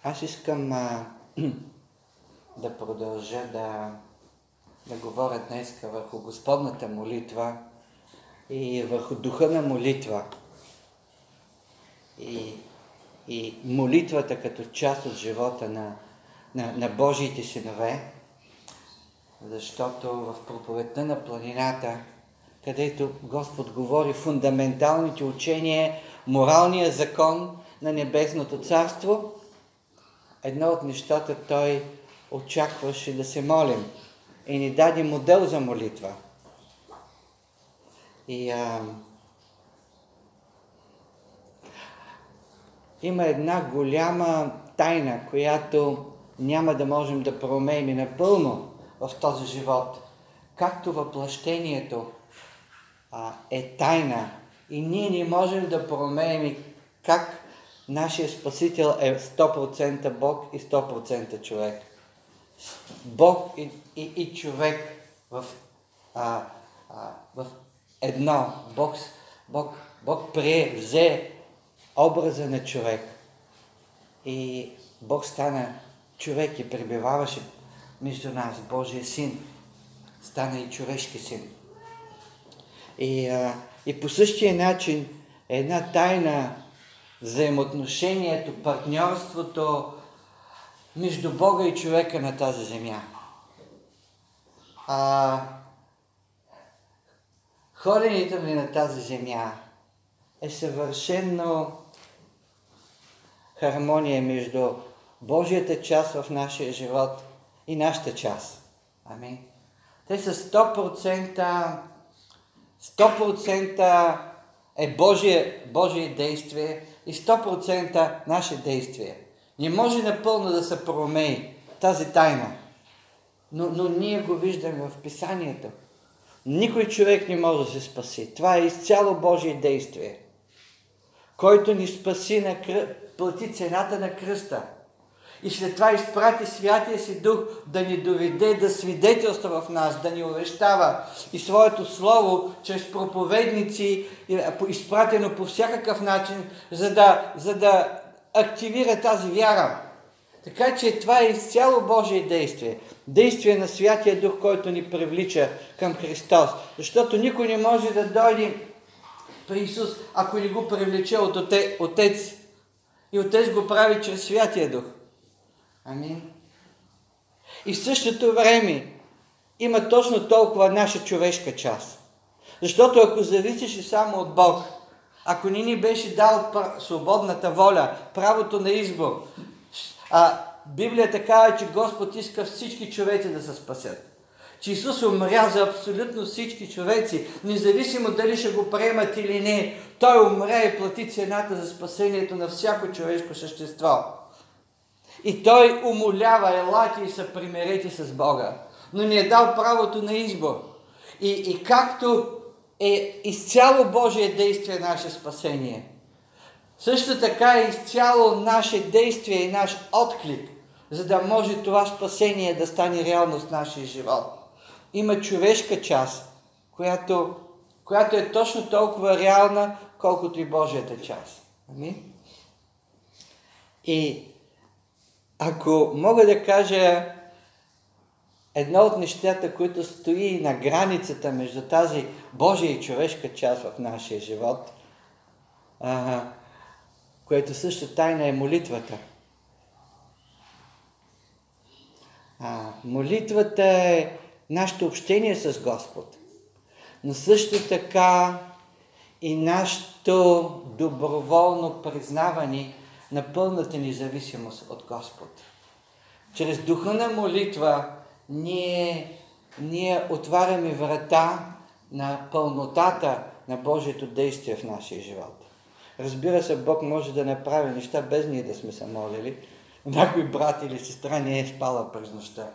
Аз искам да продължа да говоря днес върху Господната молитва и върху духа на молитва. И молитвата като част от живота на Божиите синове, защото в проповедта на планината, където Господ говори фундаменталните учения, моралния закон на Небесното царство, едно от нещата Той очакваше да се молим и ни даде модел за молитва. И има една голяма тайна, която няма да можем да проумеем напълно в този живот. Както въплъщението е тайна и ние не можем да проумеем как нашия Спасител е 100% Бог и 100% човек. Бог и човек в едно. Бог взе образа на човек и Бог стана човек и пребиваваше между нас. Божия син стана и човешки син. И по същия начин една тайна взаимоотношението, партньорството между Бога и човека на тази земя. Ходенето ни на тази земя е съвършено хармония между Божията част в нашия живот и нашата част. Амин. Те са 100% е Божие действие и 100% наше действие. Не може напълно да се проумее тази тайна, но ние го виждаме в Писанието. Никой човек не може да се спаси. Това е изцяло Божие действие. Който ни спаси, плати цената на кръста. И след това изпрати Святия си Дух да ни доведе да свидетелства в нас, да ни увещава и своето слово чрез проповедници, изпратено по всякакъв начин, за да активира тази вяра. Така че това е изцяло Божие действие. Действие на Святия Дух, който ни привлича към Христос. Защото никой не може да дойде при Исус, ако не го привлече от Отец. И Отец го прави чрез Святия Дух. Амин. И в същото време има точно толкова наша човешка част. Защото ако зависеше само от Бог, ако не ни беше дал свободната воля, правото на избор, Библията казва, че Господ иска всички човеци да се спасят. Че Исус умря за абсолютно всички човеци, независимо дали ще го приемат или не. Той умря и плати цената за спасението на всяко човешко същество. И Той умолява, елате и се примирете с Бога. Но ни е дал правото на избор. И както е изцяло Божие действие наше спасение, също така е изцяло наше действие и наш отклик, за да може това спасение да стане реалност в нашия живот. Има човешка част, която е точно толкова реална, колкото и Божията част. Амин? И ако мога да кажа едно от нещата, които стои на границата между тази Божия и човешка част в нашия живот, което също тайна е молитвата. Молитвата е нашето общение с Господ, но също така и нашето доброволно признаване на пълната независимост от Господ. Чрез духа на молитва ние отваряме врата на пълнотата на Божието действие в нашия живот. Разбира се, Бог може да направи неща без ние да сме се молили. Някой брат или сестра не е спала през нощта.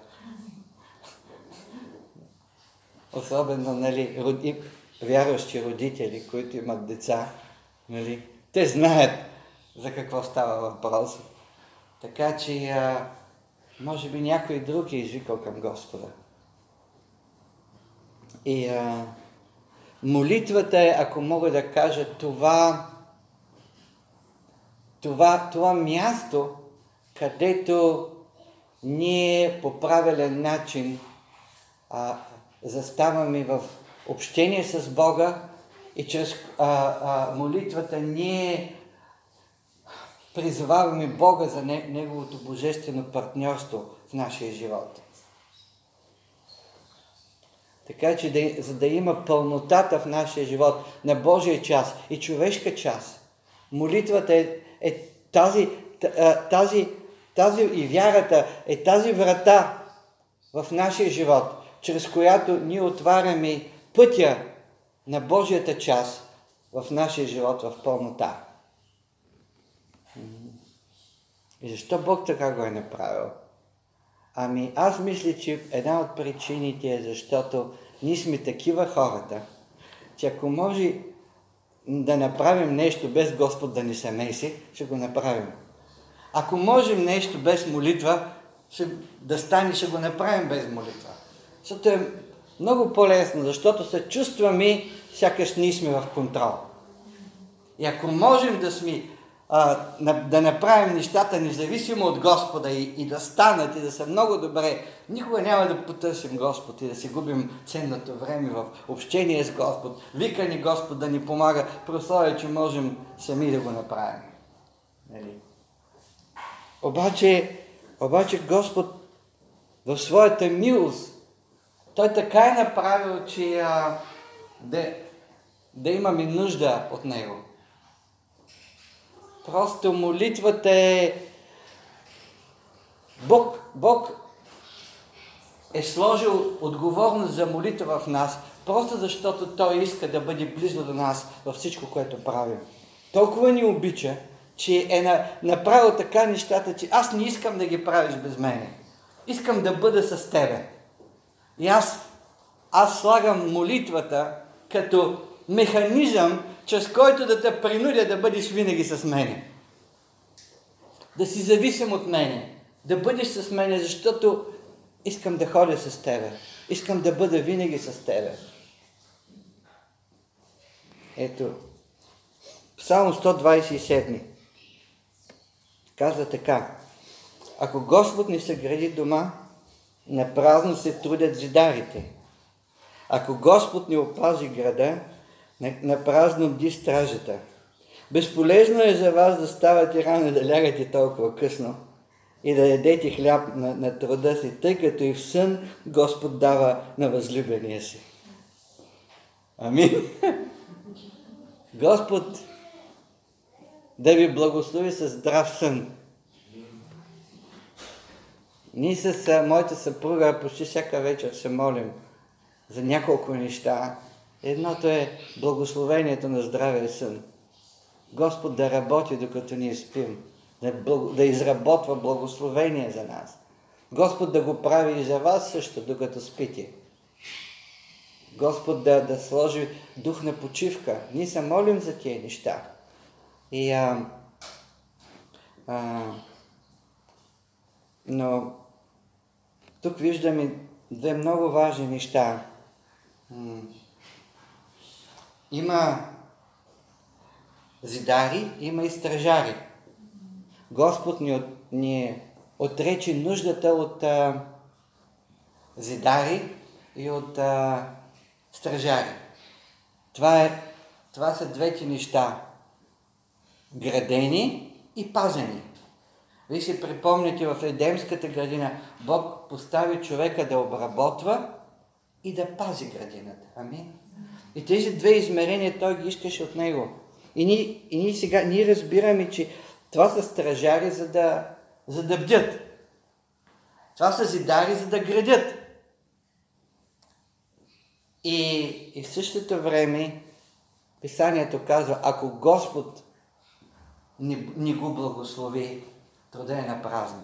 Особено, вярващи родители, които имат деца, те знаят за какво става въпрос. Така че, може би някой друг е извикал към Господа. И молитвата е, ако мога да кажа, това място, където ние по правилен начин заставаме в общение с Бога и чрез молитвата ние призоваваме Бога за Неговото божествено партньорство в нашия живот. Така че за да има пълнотата в нашия живот на Божия час и човешка час, молитвата е тази и вярата е тази врата в нашия живот, чрез която ние отваряме пътя на Божията час в нашия живот в пълнота. И защо Бог така го е направил? Аз мисля, че една от причините е защото ние сме такива хората, че ако може да направим нещо без Господ да ни се меси, ще го направим. Ако можем нещо без молитва да стане, ще го направим без молитва. Защото е много по-лесно, защото се чувстваме, сякаш ние сме в контрол. И ако можем да направим нещата независимо от Господа и да станат и да са много добре, никога няма да потърсим Господ и да си губим ценното време в общение с Господ. Вика ни Господ да ни помага, при условие, че можем сами да го направим. Нали? Обаче Господ в своята милост, Той така е направил, че да имаме нужда от Него. Просто молитвата е... Бог е сложил отговорност за молитва в нас, просто защото Той иска да бъде близо до нас във всичко, което правим. Толкова ни обича, че е направил така нещата, че аз не искам да ги правиш без мене. Искам да бъда с тебе. И аз слагам молитвата като механизъм, чрез който да те принудя да бъдеш винаги с мене. Да си зависим от мене. Да бъдеш с мене, защото искам да ходя с тебе. Искам да бъда винаги с тебе. Ето, Псалм 127 казва така: ако Господ не съгради дома, напразно се трудят зидарите. Ако Господ не опази града, напразно бди стражата. Безполезно е за вас да ставате рано и да лягате толкова късно и да ядете хляб на труда си, тъй като и в сън Господ дава на възлюбения си. Амин. Господ да ви благослови със здрав сън. Ние с моята съпруга почти всяка вечер се молим за няколко неща. Едното е благословението на здравия сън. Господ да работи докато ние спим, да изработва благословение за нас. Господ да го прави и за вас също, докато спите. Господ да сложи дух на почивка. Ние се молим за тия неща. Но тук виждаме две много важни неща. Има зидари, има и стражари. Господ ни отрече нуждата от зидари и от стражари. Това са двете неща. Градени и пазени. Вие си припомните, в Едемската градина Бог постави човека да обработва и да пази градината. Амин. И тези две измерения Той ги искаше от него. И ние сега разбираме, че това са стражари, за да бдят. Това са зидари, за да градят. И в същото време Писанието казва, ако Господ ни го благослови, труда е напразно.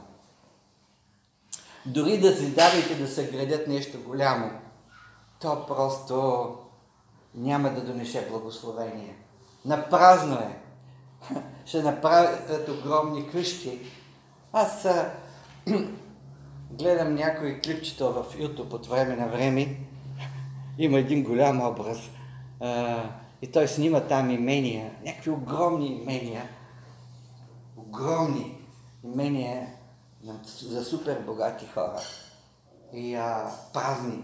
Дори да зидарите да съградят нещо голямо, то просто няма да донесе благословение. Напразно е. Ще направят огромни къщи. Аз гледам някои клипчета в YouTube от време на време. Има един голям образ. И той снима там имения. Някакви огромни имения. Огромни имения за супер богати хора и празни.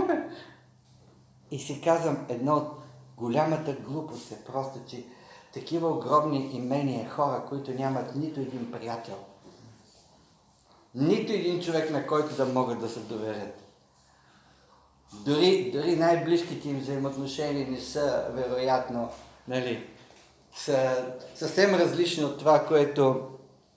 И си казвам, едно от голямата глупост е просто, че такива огромни имения хора, които нямат нито един приятел, нито един човек, на който да могат да се доверят. Дори най-близките им взаимоотношения не са, вероятно, са съвсем различни от това, което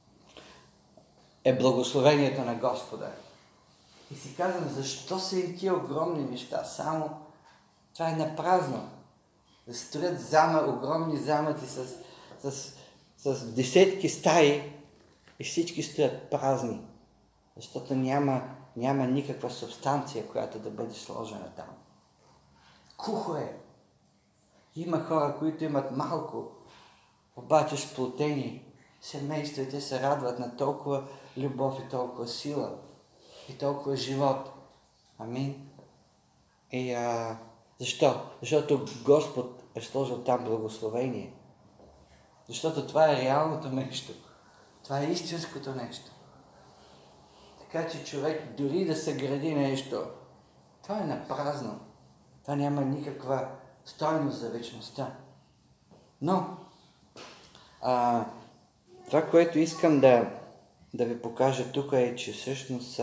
е благословението на Господа. И си казвам, защо са им тия огромни неща? Само това е напразно. Да строят огромни замъци с десетки стаи и всички стоят празни. Защото няма никаква субстанция, която да бъде сложена там. Кухо е. Има хора, които имат малко, обаче сплотени семейства, те се радват на толкова любов и толкова сила и толкова живот. Амин. И защо? Защото Господ е сложил там благословение. Защото това е реалното нещо. Това е истинското нещо. Така че човек дори да се гради нещо, това е напразно. Това няма никаква стойност за вечността. Но това, което искам да ви покажа тук е, че всъщност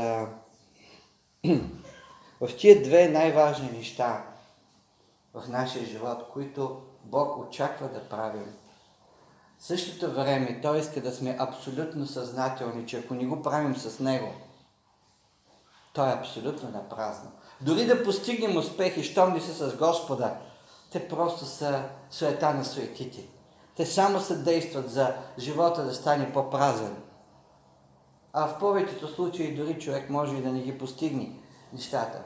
в тия две най-важни неща в нашия живот, които Бог очаква да правим, в същото време Той иска да сме абсолютно съзнателни, че ако не го правим с Него, то е абсолютно напразно. Дори да постигнем успехи, щом не са с Господа, те просто са суета на суетите. Те само съдействат за живота да стане по-празен. А в повечето случаи дори човек може и да не ги постигне нещата.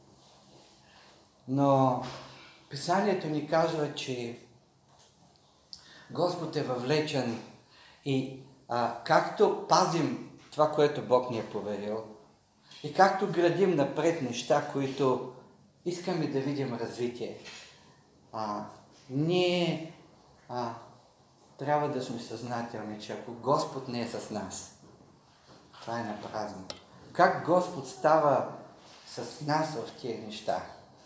Но Писанието ни казва, че Господ е въвлечен и както пазим това, което Бог ни е поверил, и както градим напред неща, които искаме да видим развитие, ние трябва да сме съзнателни, че ако Господ не е с нас, това е напразно. Как Господ става с нас в тия неща?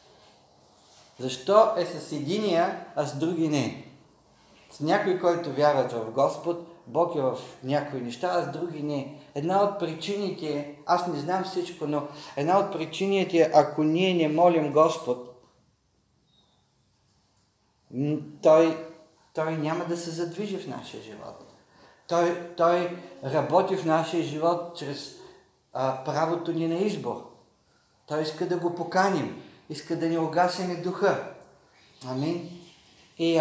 Защо е с единия, а с други не? С някой, който вярват в Господ, Бог е в някои неща, а с други не. Една от причините, аз не знам всичко, но една от причините, ако ние не молим Господ, Той няма да се задвижи в нашия живот. Той работи в нашия живот чрез правото ни на избор. Той иска да го поканим, иска да ни угасене духа. Амин. И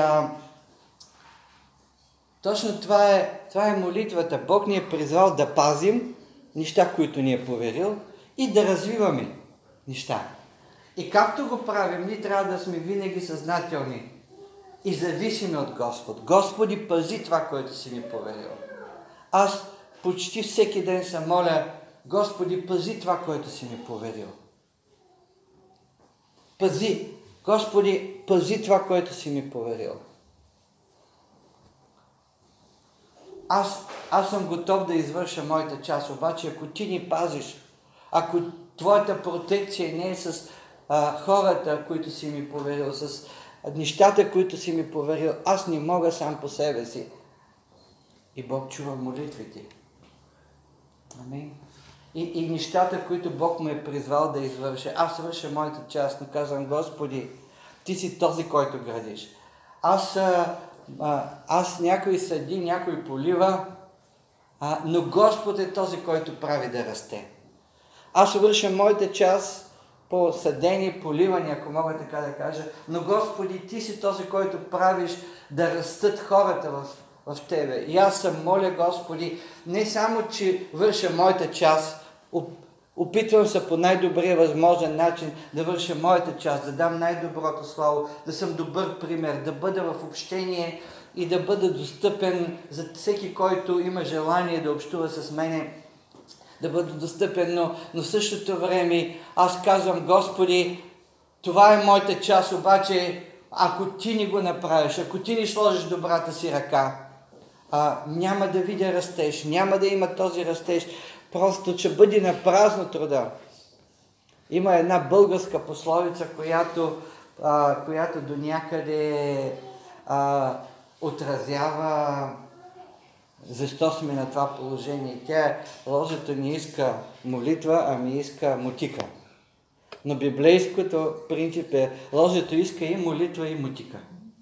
точно това е молитвата. Бог ни е призвал да пазим неща, които ни е поверил, и да развиваме неща. И както го правим, ние трябва да сме винаги съзнателни и зависими от Господ. Господи, пази това, което си ми поверил. Аз почти всеки ден се моля, Господи, пази това, което си ми поверил. Пази. Господи, пази това, което си ми поверил. Аз съм готов да извърша моята част, обаче ако ти ни пазиш, ако твоята протекция не е с хората, които си ми поверил, с нещата, които си ми поверил, аз не мога сам по себе си. И Бог чува молитвите. Амин. И нещата, които Бог му е призвал да извърша. Аз върша моята част, но казвам, Господи, ти си този, който градиш. Аз някой съди, някой полива, но Господ е този, който прави да расте. Аз върша моята част по съдение, поливане, ако мога така да кажа, но Господи, ти си този, който правиш да растат хората в Тебе. И аз съм моля, Господи, не само, че върша моята част, опитвам се по най-добрия възможен начин да върша моята част, да дам най-доброто слово, да съм добър пример, да бъда в общение и да бъда достъпен за всеки, който има желание да общува с мене, да бъда достъпен, но в същото време аз казвам, Господи, това е моята част, обаче ако ти ни го направиш, ако ти ни сложиш добрата си ръка, няма да видя растеж, няма да има този растеж, просто ще бъде на празно труда. Има една българска пословица, която до някъде отразява защо сме на това положение. Тя е: ложето не иска молитва, ами иска мотика. Но библейското принцип е: ложето иска и молитва, и мотика.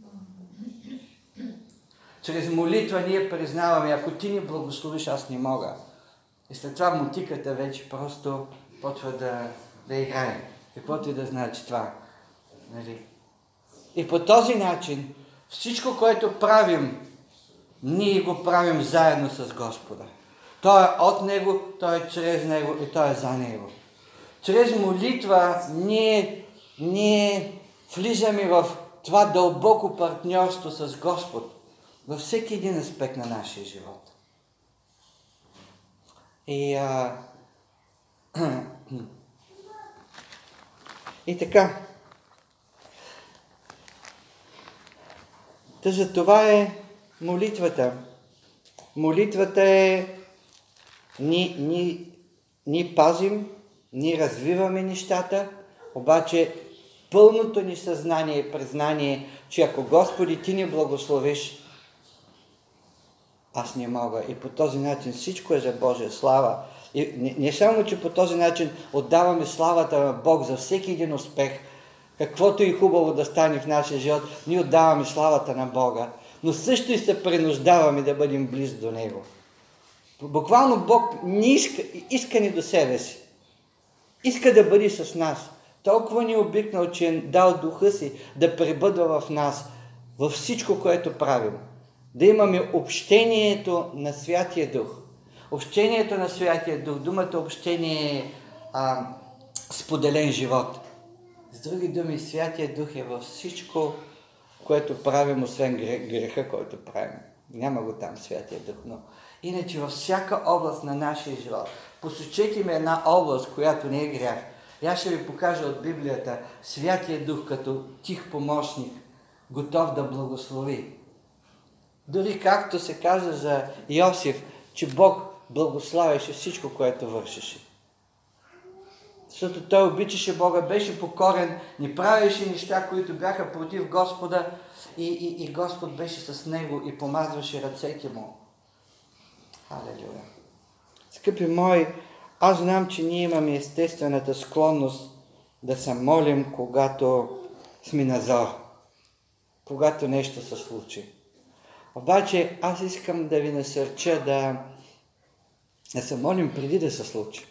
Чрез молитва ние признаваме: ако ти ни благословиш, аз не мога. И след това мотиката вече просто почва да играе. Каквото и да значи това. Нали? И по този начин всичко, което правим, ние го правим заедно с Господа. Той е от Него, Той е чрез Него и Той е за Него. Чрез молитва ние влизаме в това дълбоко партньорство с Господ във всеки един аспект на нашия живот. И така. Та за това е молитвата. Молитвата е ние пазим, ние развиваме нещата, обаче пълното ни съзнание и признание, че ако Господи ти ни благословиш, аз не мога. И по този начин всичко е за Божия слава. И не само, че по този начин отдаваме славата на Бог за всеки един успех, каквото и хубаво да стане в нашия живот, ние отдаваме славата на Бога, но също и се принуждаваме да бъдем близо до Него. Буквално Бог не иска ни до себе си. Иска да бъде с нас. Толкова ни е обикнал, че е дал духа си да пребъдва в нас, във всичко, което правим. Да имаме общението на Святия Дух. Общението на Святия Дух, думата общение е споделен живот. С други думи, Святия Дух е във всичко, което правим, освен греха, който правим. Няма го там Святия Дух, но иначе във всяка област на нашия живот. Посочете ми една област, която не е грях. И аз ще ви покажа от Библията Святия Дух като тих помощник, готов да благослови. Дори както се каза за Йосиф, че Бог благославяше всичко, което вършеше. Защото той обичаше Бога, беше покорен, не правеше неща, които бяха против Господа и Господ беше с него и помазваше ръцете му. Халелуя! Скъпи мои, аз знам, че ние имаме естествената склонност да се молим, когато сме на зор, когато нещо се случи. Обаче аз искам да ви насърча да се молим преди да се случи.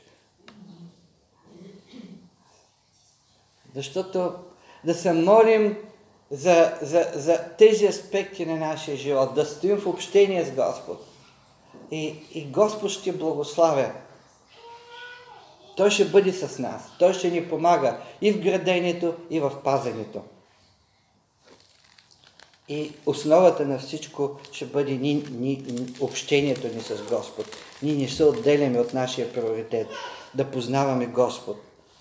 Защото да се молим за тези аспекти на нашия живот, да стоим в общение с Господ. И Господ ще благославя. Той ще бъде с нас. Той ще ни помага и в градението, и в пазенето. И основата на всичко ще бъде общението ни с Господ. Ние не се отделяме от нашия приоритет. Да познаваме Господ.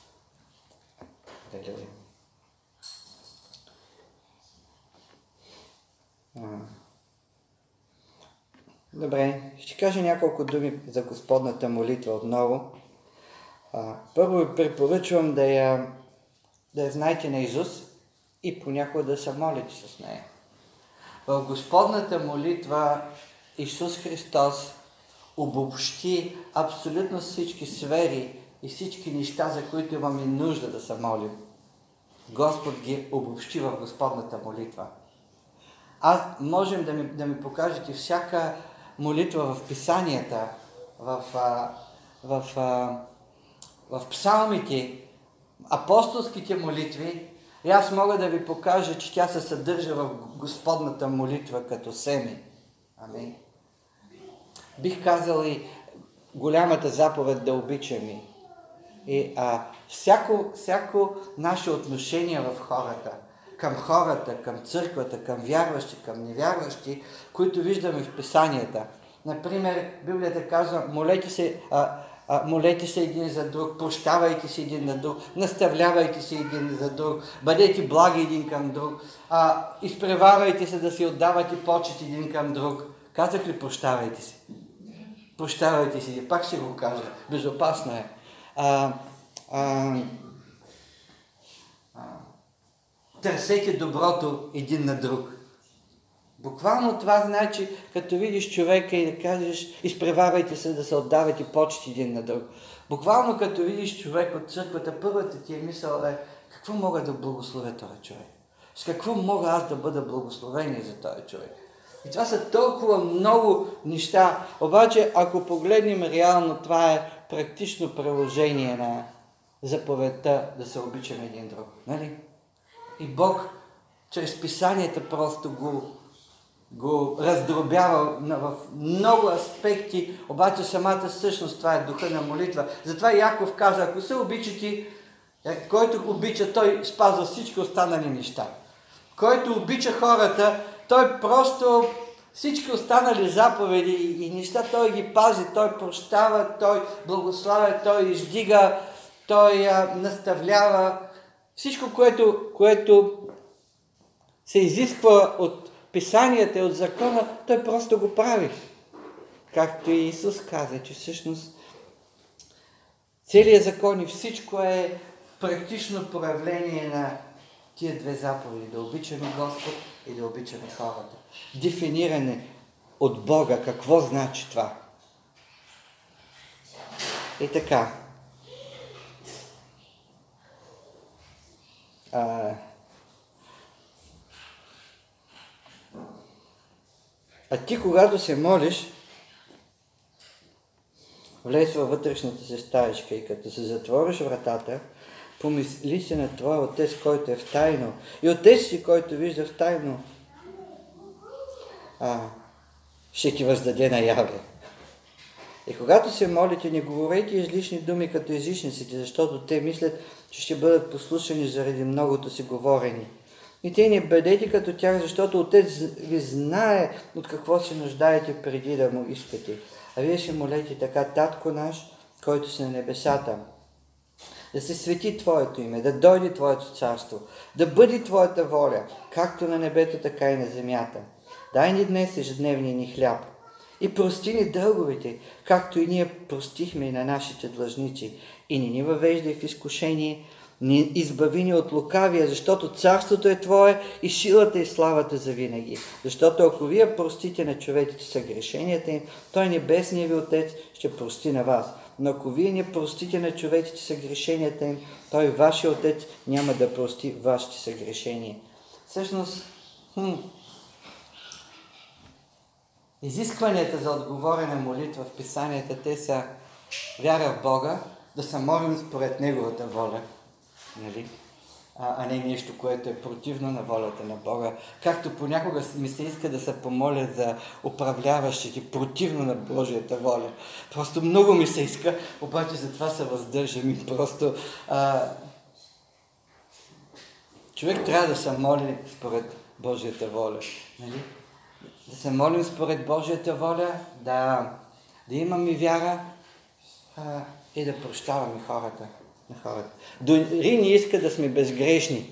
Добре, ще кажа няколко думи за Господната молитва отново. Първо ви препоръчвам да я знаете наизуст и понякога да се молите с нея. В Господната молитва Исус Христос обобщи абсолютно всички сфери и всички неща, за които имаме нужда да се молим. Господ ги обобщи в Господната молитва. Можем да ми покажете всяка молитва в Писанията, в псалмите, апостолските молитви, и аз мога да ви покажа, че тя се съдържа в Господната молитва като семи. Амин. Бих казал и голямата заповед да обичаме. И всяко наше отношение в хората, към църквата, към вярващи, към невярващи, които виждаме в Писанията. Например, Библията казва: молете се един за друг, прощавайте се един на друг, наставлявайте се един за друг, бъдете благи един към друг, изпреварвайте се да си отдавате почет един към друг. Казах ли прощавайте си? Прощавайте си. Пак ще го кажа. Безопасно е. Търсете доброто един на друг. Буквално това значи, като видиш човека и да кажеш, изпреварвайте се да се отдавате почти един на друг. Буквално като видиш човек от църквата, първата ти е мисъл е, какво мога да благословя този човек? С какво мога аз да бъда благословение за този човек? И това са толкова много неща. Обаче, ако погледнем реално, това е практично приложение на заповедта да се обичаме един друг. Нали? И Бог чрез писанията просто го раздробява в много аспекти, обаче самата същност, това е духа на молитва. Затова Яков каза, ако се обичате, който обича, той спазва всички останали неща. Който обича хората, той просто всички останали заповеди и неща, той ги пази, той прощава, той благославя, той издига, той наставлява. Всичко, което се изисква от писанията и от закона, той просто го прави. Както и Исус каза, че всъщност целият закон и всичко е практично проявление на тия две заповеди. Да обичаме Господ и да обичаме хората. Дефиниране от Бога. Какво значи това? И така. А ти, когато се молиш, влез във вътрешната си стаечка и като се затвориш вратата, помисли се на твоя Отец, който е в тайно. И Отец си, който вижда в тайно, ще ти въздаде наяве. И когато се молите, не говорете излишни думи като езичниците, защото те мислят, че ще бъдат послушани заради многото си говорени. И те не бъдете като тях, защото Отец ви знае от какво се нуждаете преди да му искате. А вие ще молете така: Татко наш, който си на небесата, да се свети Твоето име, да дойде Твоето царство, да бъде Твоята воля, както на небето, така и на земята. Дай ни днес ежедневния ни хляб и прости ни дълговете, както и ние простихме и на нашите длъжници. И не ни въвеждай в изкушение, ни избави ни от лукавия, защото царството е Твое и силата и славата завинаги. Защото ако вие простите на човеците съгрешенията им, той небесният ви Отец ще прости на вас. Но ако вие не простите на човеците съгрешенията им, той вашия Отец няма да прости вашите съгрешения. Всъщност, изискванията за отговорена молитва в писанията, те са вяра в Бога, да се молим според Неговата воля, нали? А не нещо, което е противно на волята на Бога. Както понякога ми се иска да се помоля за управляващите, противно на Божията воля. Просто много ми се иска, обаче за това се въздържам и просто... човек трябва да се моли според Божията воля. Нали? Да се молим според Божията воля, да имаме вяра и да прощаваме хората. Дори не иска да сме безгрешни.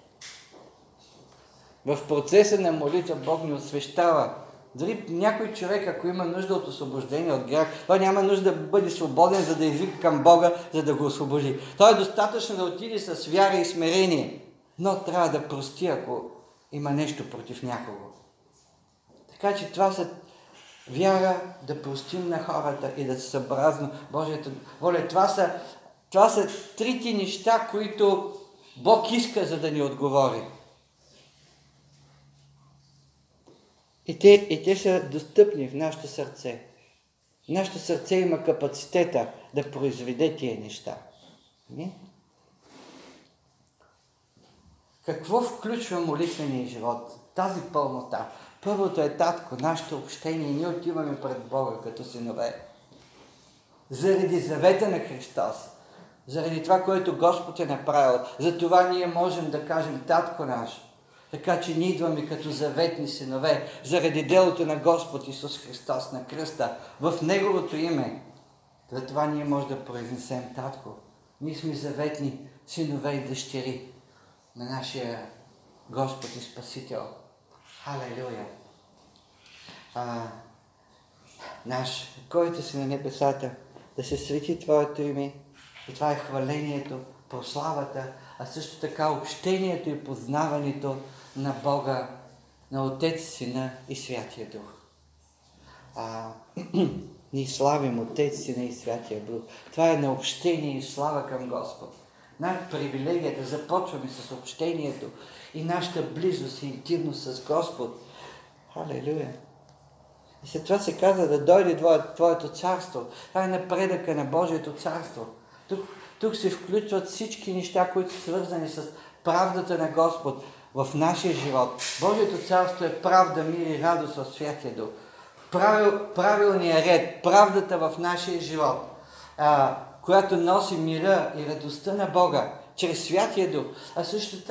В процеса на молитва Бог ни освещава. Дори някой човек, ако има нужда от освобождение от грях, той няма нужда да бъде свободен, за да извика към Бога, за да го освободи. Той е достатъчно да отиде с вяра и смирение, но трябва да прости, ако има нещо против някого. Така че това са вяра, да простим на хората и да се съобразно Божията воля. Това са трите неща, които Бог иска, за да ни отговори. И те са достъпни в нашето сърце. Нашето сърце има капацитета да произведе тия неща. Не? Какво включва молитвения живот? Тази пълнота. Първото е, Татко, нашето общение. Ние отиваме пред Бога като синове. Заради завета на Христос. Заради това, което Господ е направил. За това ние можем да кажем: Татко наш. Така че ние идваме като заветни синове. Заради делото на Господ Исус Христос на кръста. В Неговото име. Затова ние можем да произнесем: Татко. Ние сме заветни синове и дъщери на нашия Господ и Спасител. Халелуя! наш, който си на небесата, да се свети Твоето име. И това е хвалението, прославата, а също така общението и познаването на Бога, на Отец, Сина и Святия Дух. Ние славим Отец, Сина и Святия Дух. Това е на общение и слава към Господ. Нашата привилегия да започваме с общението и нашата близост и интимност с Господ. Халелуя! И след това се казва да дойде Твоето царство. Това е напредъка на Божието царство. Тук се включват всички неща, които са свързани с правдата на Господ в нашия живот. Божието царство е правда, мир и радост в Святия Дух. Правилният ред, правдата в нашия живот, която носи мира и радостта на Бога чрез Святия Дух, а също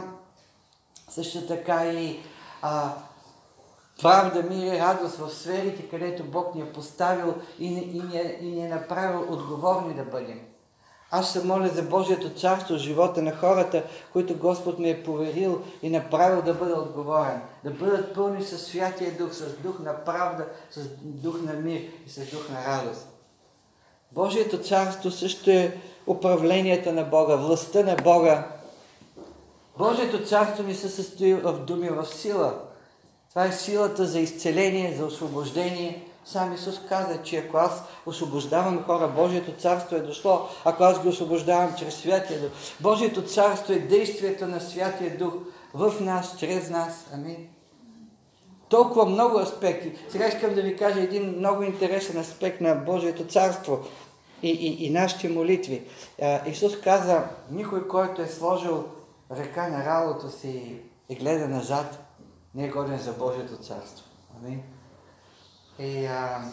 така и правда, мир и радост в сферите, където Бог ни е поставил и ни е направил отговорни да бъдем. Аз се моля за Божието царство, живота на хората, които Господ ми е поверил и направил да бъда отговорен. Да бъдат пълни със Святия Дух, с дух на правда, с дух на мир и с дух на радост. Божието царство също е управлението на Бога, властта на Бога. Божието царство не се състои в думи, в сила. Това е силата за изцеление, за освобождение. Сам Исус каза, че ако аз освобождавам хора, Божието царство е дошло, ако аз ги освобождавам чрез Святия Дух. Божието царство е действието на Святия Дух в нас, чрез нас. Амин. Толкова много аспекти. Сега искам да ви кажа един много интересен аспект на Божието царство и нашите молитви. Исус каза, никой, който е сложил ръка на ралото си и гледа назад, не е годен за Божието царство. Амин. И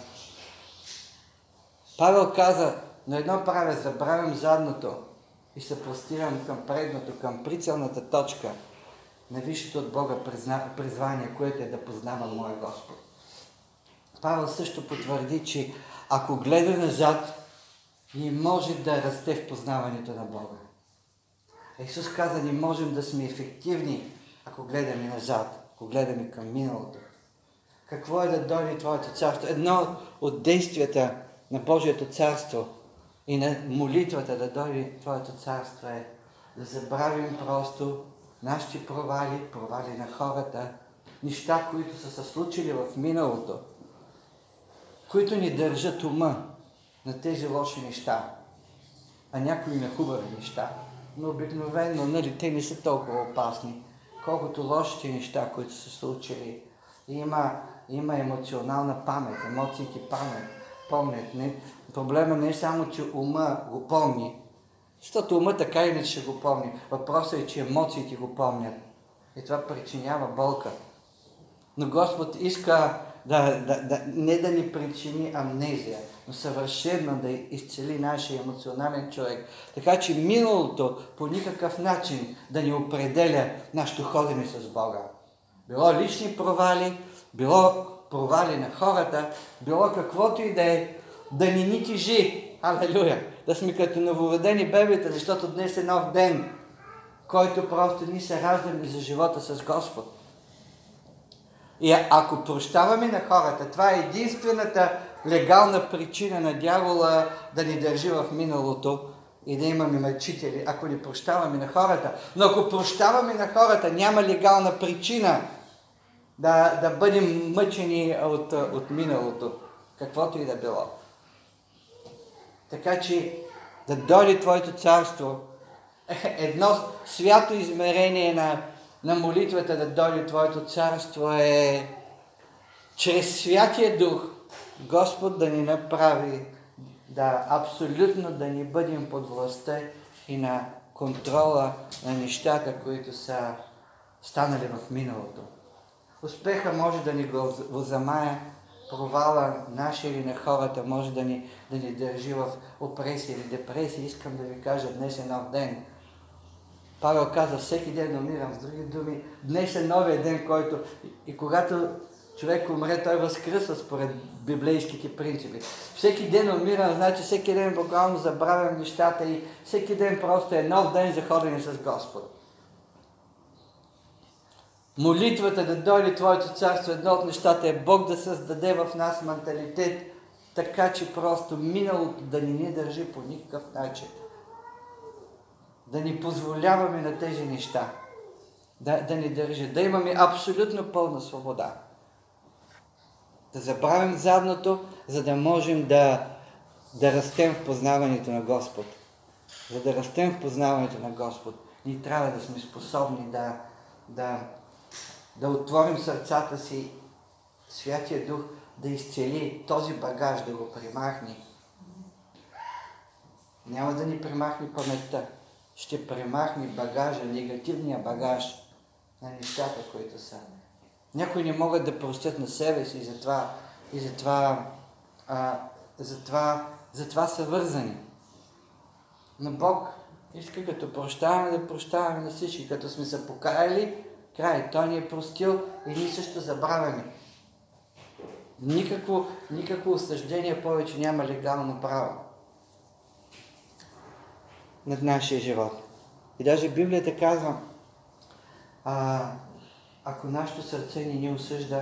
Павел каза, но едно правя, забравям задното и се простирам към предното, към прицелната точка на висшето от Бога призвание, което е да познавам моя Господ. Павел също потвърди, че ако гледа назад, не може да расте в познаването на Бога. Исус каза, не можем да сме ефективни, ако гледаме назад, ако гледаме към миналото. Какво е да дойде Твоето царство? Едно от действията на Божието царство и на молитвата да дойде Твоето царство е да забравим просто нашите провали на хората, неща, които са се случили в миналото, които ни държат ума на тези лоши неща, а някои на хубави неща. Но обикновено, те не са толкова опасни, колкото лошите неща, които са случили. Има емоционална памет, емоциите помнят. Проблема не е само, че ума го помни, защото ума така и не ще го помни. Въпросът е, че емоциите го помнят. И това причинява болка. Но Господ иска не да ни причини амнезия, но съвършено да изцели нашия емоционален човек. Така че миналото по никакъв начин да ни определя нашето ходене с Бога. Било лични провали, било провали на хората, било каквото и да е, да ни ни тежи. Алелуя! Да сме като новородени бебета, защото днес е нов ден, който просто ни се раждаме за живота с Господ. И ако прощаваме на хората, това е единствената легална причина на дявола да ни държи в миналото и да имаме мъчители, ако не прощаваме на хората. Но ако прощаваме на хората, няма легална причина да бъдем мъчени от миналото, каквото и да било. Така че да дойде Твоето царство, едно свято измерение на молитвата да дойде Твоето царство е чрез Святия Дух Господ да ни направи абсолютно да ни бъдем под властта и на контрола на нещата, които са станали в миналото. Успеха може да ни го возамая, провала нашия или на хората може да ни държи в опресия или депресия. Искам да ви кажа, днес е нов ден. Павел каза, всеки ден умирам. С други думи, днес е новия ден, който и когато човек умре, той възкръсва според библейските принципи. Всеки ден умирам, значи всеки ден буквално забравям нещата и всеки ден просто е нов ден за ходене с Господ. молитвата да дойде Твоето царство, едно от нещата е Бог да създаде в нас менталитет, така че просто миналото да ни държи по никакъв начин. Да ни позволяваме на тези неща. Да ни държи. Да имаме абсолютно пълна свобода. Да забравим задното, за да можем да растем в познаването на Господ. За да растем в познаването на Господ, ние трябва да сме способни да отворим сърцата си, Святия Дух да изцели този багаж, да го премахне. Няма да ни премахне паметта. Ще премахне багажа, негативния багаж на нещата, които са. Някои не могат да простят на себе си и затова са вързани. Но Бог иска като прощаваме да прощаваме на всички. Като сме се покаяли, край. Той ни е простил и ние също забравяме. Никакво осъждение повече няма легално право над нашия живот. И даже Библията казва, ако нашето сърце ни осъжда,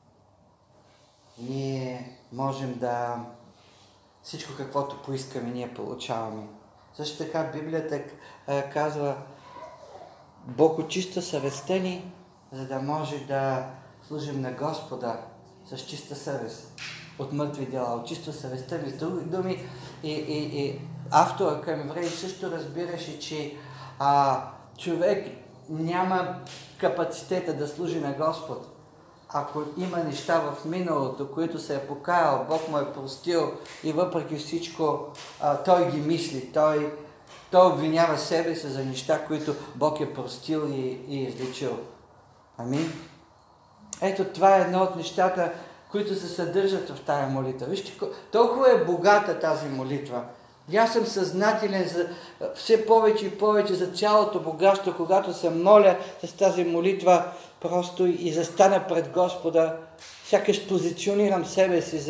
ние можем да всичко каквото поискаме, ние получаваме. Също така Библията казва, Бог очиста съвестта ни, за да може да служим на Господа с чиста съвест от мъртви дела. Очиства съвестта ни. С други думи, и автора към Евреи също разбираше, че човек няма капацитета да служи на Господ. Ако има неща в миналото, които се е покаял, Бог му е простил и въпреки всичко той ги мисли, той обвинява себе си за неща, които Бог е простил и излечил. Амин. Ето това е едно от нещата, които се съдържат в тая молитва. Вижте, толкова е богата тази молитва. И аз съм съзнателен за все повече и повече за цялото богатство, когато се моля с тази молитва, просто и застана пред Господа, сякаш позиционирам себе си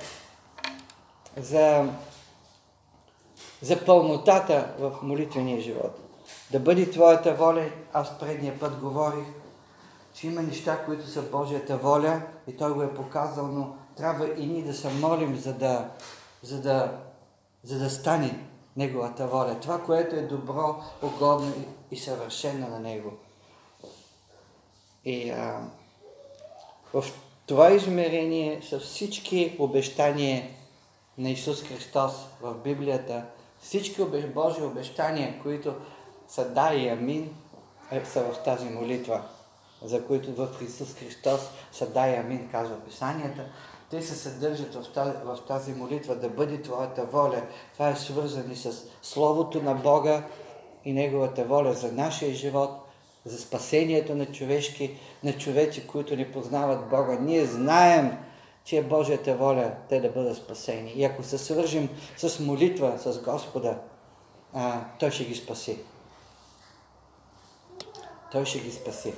за пълнотата в молитвения живот. Да бъде Твоята воля, аз предния път говорих, че има неща, които са Божията воля и Той го е показал, но трябва и ние да се молим, за да стане Неговата воля. Това, което е добро, угодно и съвършено на Него. И в това измерение са всички обещания на Исус Христос в Библията, всички Божии обещания, които са да и амин, са в тази молитва, за които в Исус Христос са да и амин, казва Писанията. Те се съдържат в тази молитва, да бъде Твоята воля. Това е свързано с Словото на Бога и Неговата воля за нашия живот, за спасението на човеци, които не познават Бога. Ние знаем, че е Божията воля те да бъдат спасени. И ако се свържим с молитва с Господа, Той ще ги спаси. Той ще ги спаси.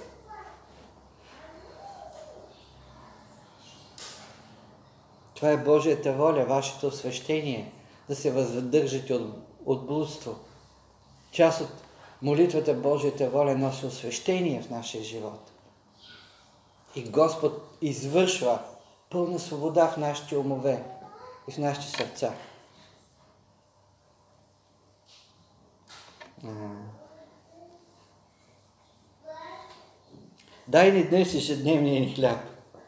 Това е Божията воля, вашето освещение, да се въздържате от блудство. Част от молитвата Божията воля носи освещение в нашия живот. И Господ извършва пълна свобода в нашите умове и в нашите сърца. Дай ни днес ежедневния ни хляб.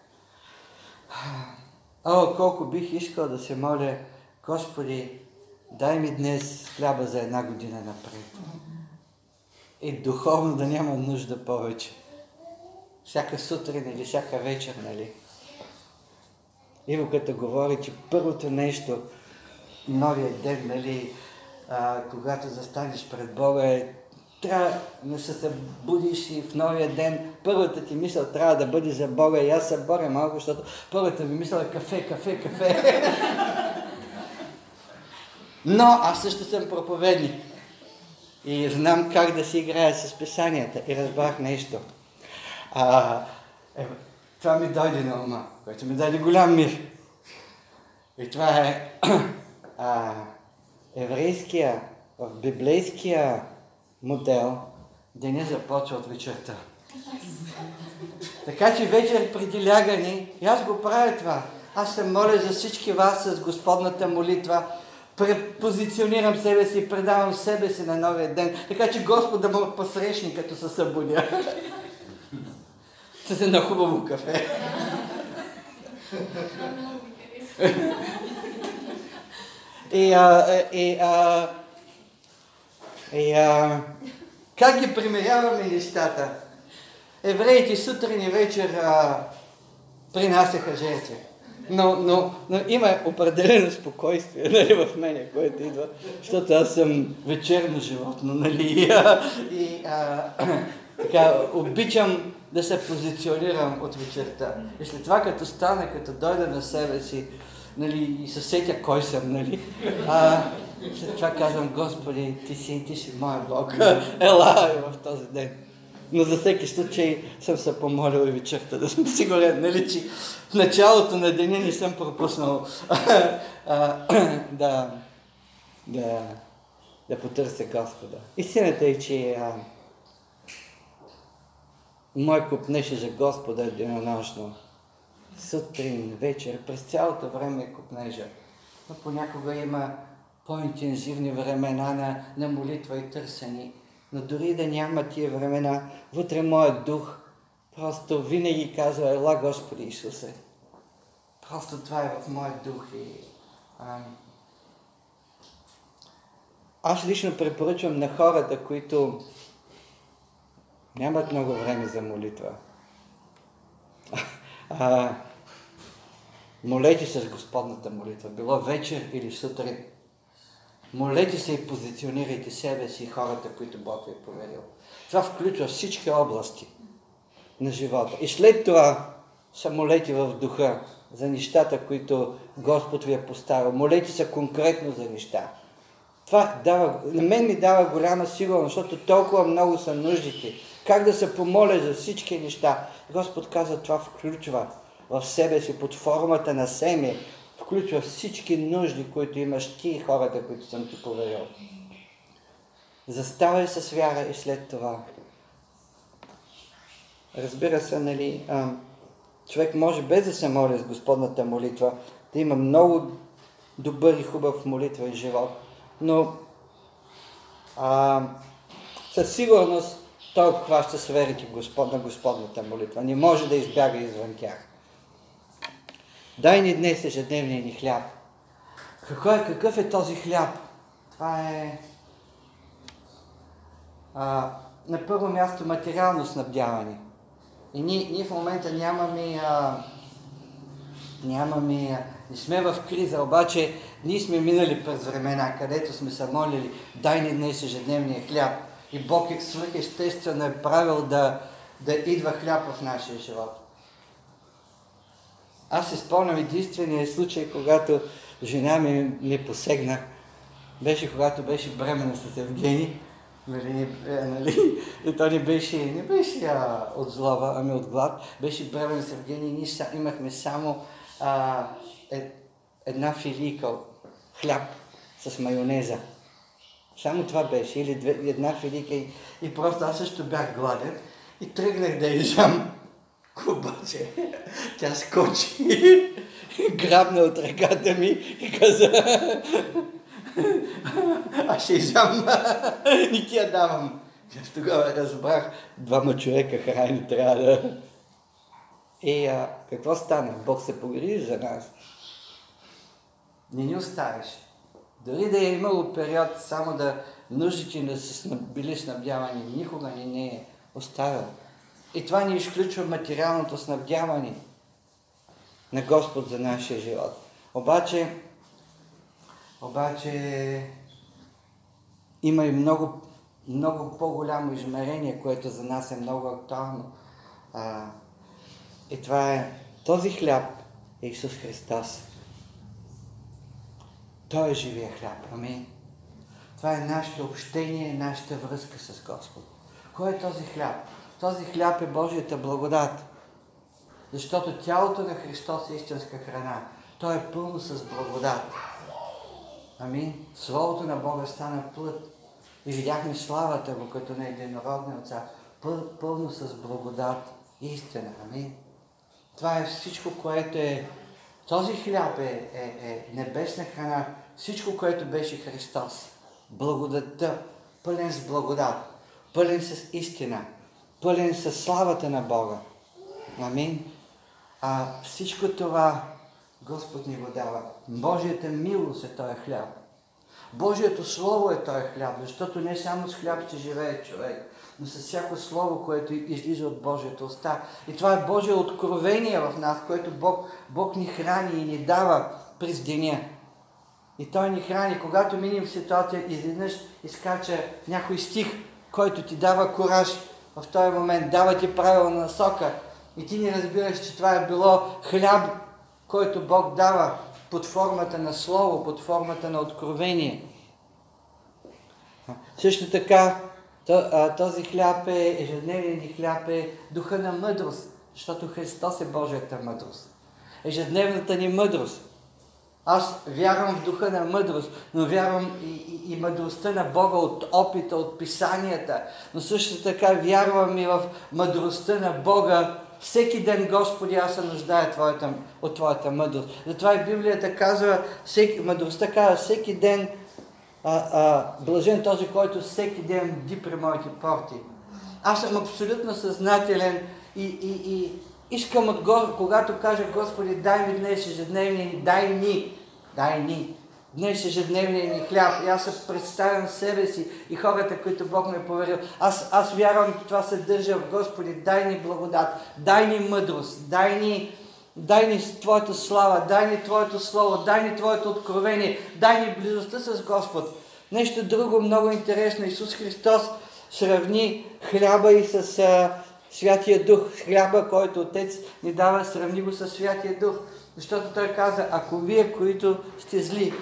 Колко бих искал да се моля, Господи, дай ми днес хляба за 1 година напред. И духовно да няма нужда повече. Всяка сутрин или всяка вечер, нали? Иво като говори, че първото нещо, новия ден, нали, когато застанеш пред Бога, трябва да се събудиш и в новия ден първата ти мисъл трябва да бъде за Бога. И аз се боря малко, защото първата ми мисъл е кафе. Но аз също съм проповедник. И знам как да си играя с писанията. И разбрах нещо. Това ми дойде на ума, което ми даде голям мир. И това е еврейския, в библейския модел, деня започва от вечерта. Така че вечер преди лягане, и аз го правя това. Аз се моля за всички вас с Господната молитва, препозиционирам себе си, предавам себе си на новия ден, така че Господ да ме посрещне, като се събудя. С едно хубаво кафе. Как ги примеряваме нещата? Евреите сутрин и вечер принасяха жертви. Но има определено спокойствие, нали, в мене, което идва, защото аз съм вечерно животно, нали, така, обичам да се позиционирам от вечерта. И след това, като стана, като дойда на себе си, нали, и се сетя кой съм, нали, след това казвам: Господи, ти си моя Бог, ела в този ден. Но за всеки случай съм се помолил и вечерта, да съм сигурен, нали, че в началото на деня не съм пропуснал да потърся Господа. Истината е, че мой купнеж за Господа е денонощно. Сутрин, вечер, през цялото време е купнежа. Но понякога има по-интензивни времена на молитва и търсене. Но дори да няма тия времена, вътре моят дух просто винаги казва: ела, Господи Исусе. Просто това е в моят дух. Аз лично препоръчвам на хората, които нямат много време за молитва. Молете се с Господната молитва, било вечер или сутрин. Молете се и позиционирайте себе си и хората, които Бог ви е поверил. Това включва всички области на живота. И след това се молете в духа за нещата, които Господ ви е поставил. Молете се конкретно за неща. Това на мен ми дава голяма сигурност, защото толкова много са нуждите. Как да се помоля за всички неща? Господ каза, това включва в себе си под формата на семе, включва всички нужди, които имаш ти и хората, които съм ти поверил. Заставай с вяра и след това. Разбира се, нали, човек може без да се моли с Господната молитва, да има много добър и хубав молитва и живот. Но със сигурност той обхваща сферите на Господната молитва. Не може да избяга извън тях. Дай ни днес ежедневния ни хляб. Какъв е този хляб? Това е на първо място материално снабдяване. И ние в момента не сме в криза, обаче ние сме минали през времена, където сме се молили: дай ни днес ежедневния хляб. И Бог свръхестествено е правил да идва хляб в нашия живот. Аз се спомням единствения случай, когато жена ми посегна, беше когато беше бременна с Евгений. И то не беше от злоба, ами от глад. Беше бременна с Евгений. Ние имахме само една филийка хляб с майонеза. Само това беше. Или една филийка. И просто аз също бях гладен. И тръгнах да ядам. Обаче тя скочи, грабна от ръката ми и каза: аз ще изям, не ти я давам. Аз тогава разбрах, двама човека храни трябва да... И какво стана? Бог се погрижи за нас. Не ни оставиш. Дори да е имало период само да нуждите да са били снабдявани, никога не е оставил. И това ни изключва материалното снабдяване на Господ за нашия живот. Обаче има и много, много по-голямо измерение, което за нас е много актуално. И това е този хляб е Исус Христос. Той е живия хляб. Амин. Това е нашето общение, нашата връзка с Господ. Кой е този хляб? Този хляб е Божията благодат. Защото тялото на Христос е истинска храна. Той е пълно с благодат. Амин. Словото на Бога стана плът. И видяхме славата му като на единородния Отца. пълно с благодат и истина. Амин. Това е всичко, което е. Този хляб е небесна храна. Всичко, което беше Христос. Благодатта, пълен с благодат, пълен с истина, пълен с славата на Бога. Амин. Всичко това Господ ни го дава. Божията милост е този хляб. Божието Слово е този хляб, защото не само с хляб ще живее човек, но с всяко Слово, което излиза от Божията уста. И това е Божие откровение в нас, което Бог ни храни и ни дава през деня. И Той ни храни. Когато минем в ситуация, изведнъж изкача някой стих, който ти дава кураж в този момент, дава ти правилна насока. И ти не разбираш, че това е било хляб, който Бог дава под формата на Слово, под формата на откровение. Също така, този хляб ежедневният хляб е духа на мъдрост, защото Христос е Божията мъдрост. Ежедневната ни мъдрост. Аз вярвам в духа на мъдрост, но вярвам и мъдростта на Бога от опита, от писанията, но също така вярвам и в мъдростта на Бога. Всеки ден, Господи, аз се нуждая от Твоята мъдрост. Затова и Библията казва, мъдростта казва, всеки ден блажен този, който всеки ден бди при моите порти. Аз съм абсолютно съзнателен и искам когато кажа, Господи, дай ми днес ежедневния, дай ни днес ежедневния ни хляб. И аз се представям себе си и хората, които Бог ме е поверил. Аз вярвам, че това се държа в Господи. Дай ни благодат, дай ни мъдрост, дай ни Твоята слава, дай ни Твоето Слово, дай ни Твоето откровение, дай ни близостта с Господ. Нещо друго много интересно. Исус Христос сравни хляба и с Святия Дух. Хляба, който Отец ни дава, сравни го с Святия Дух. Защото Той каза, ако вие, които сте зли,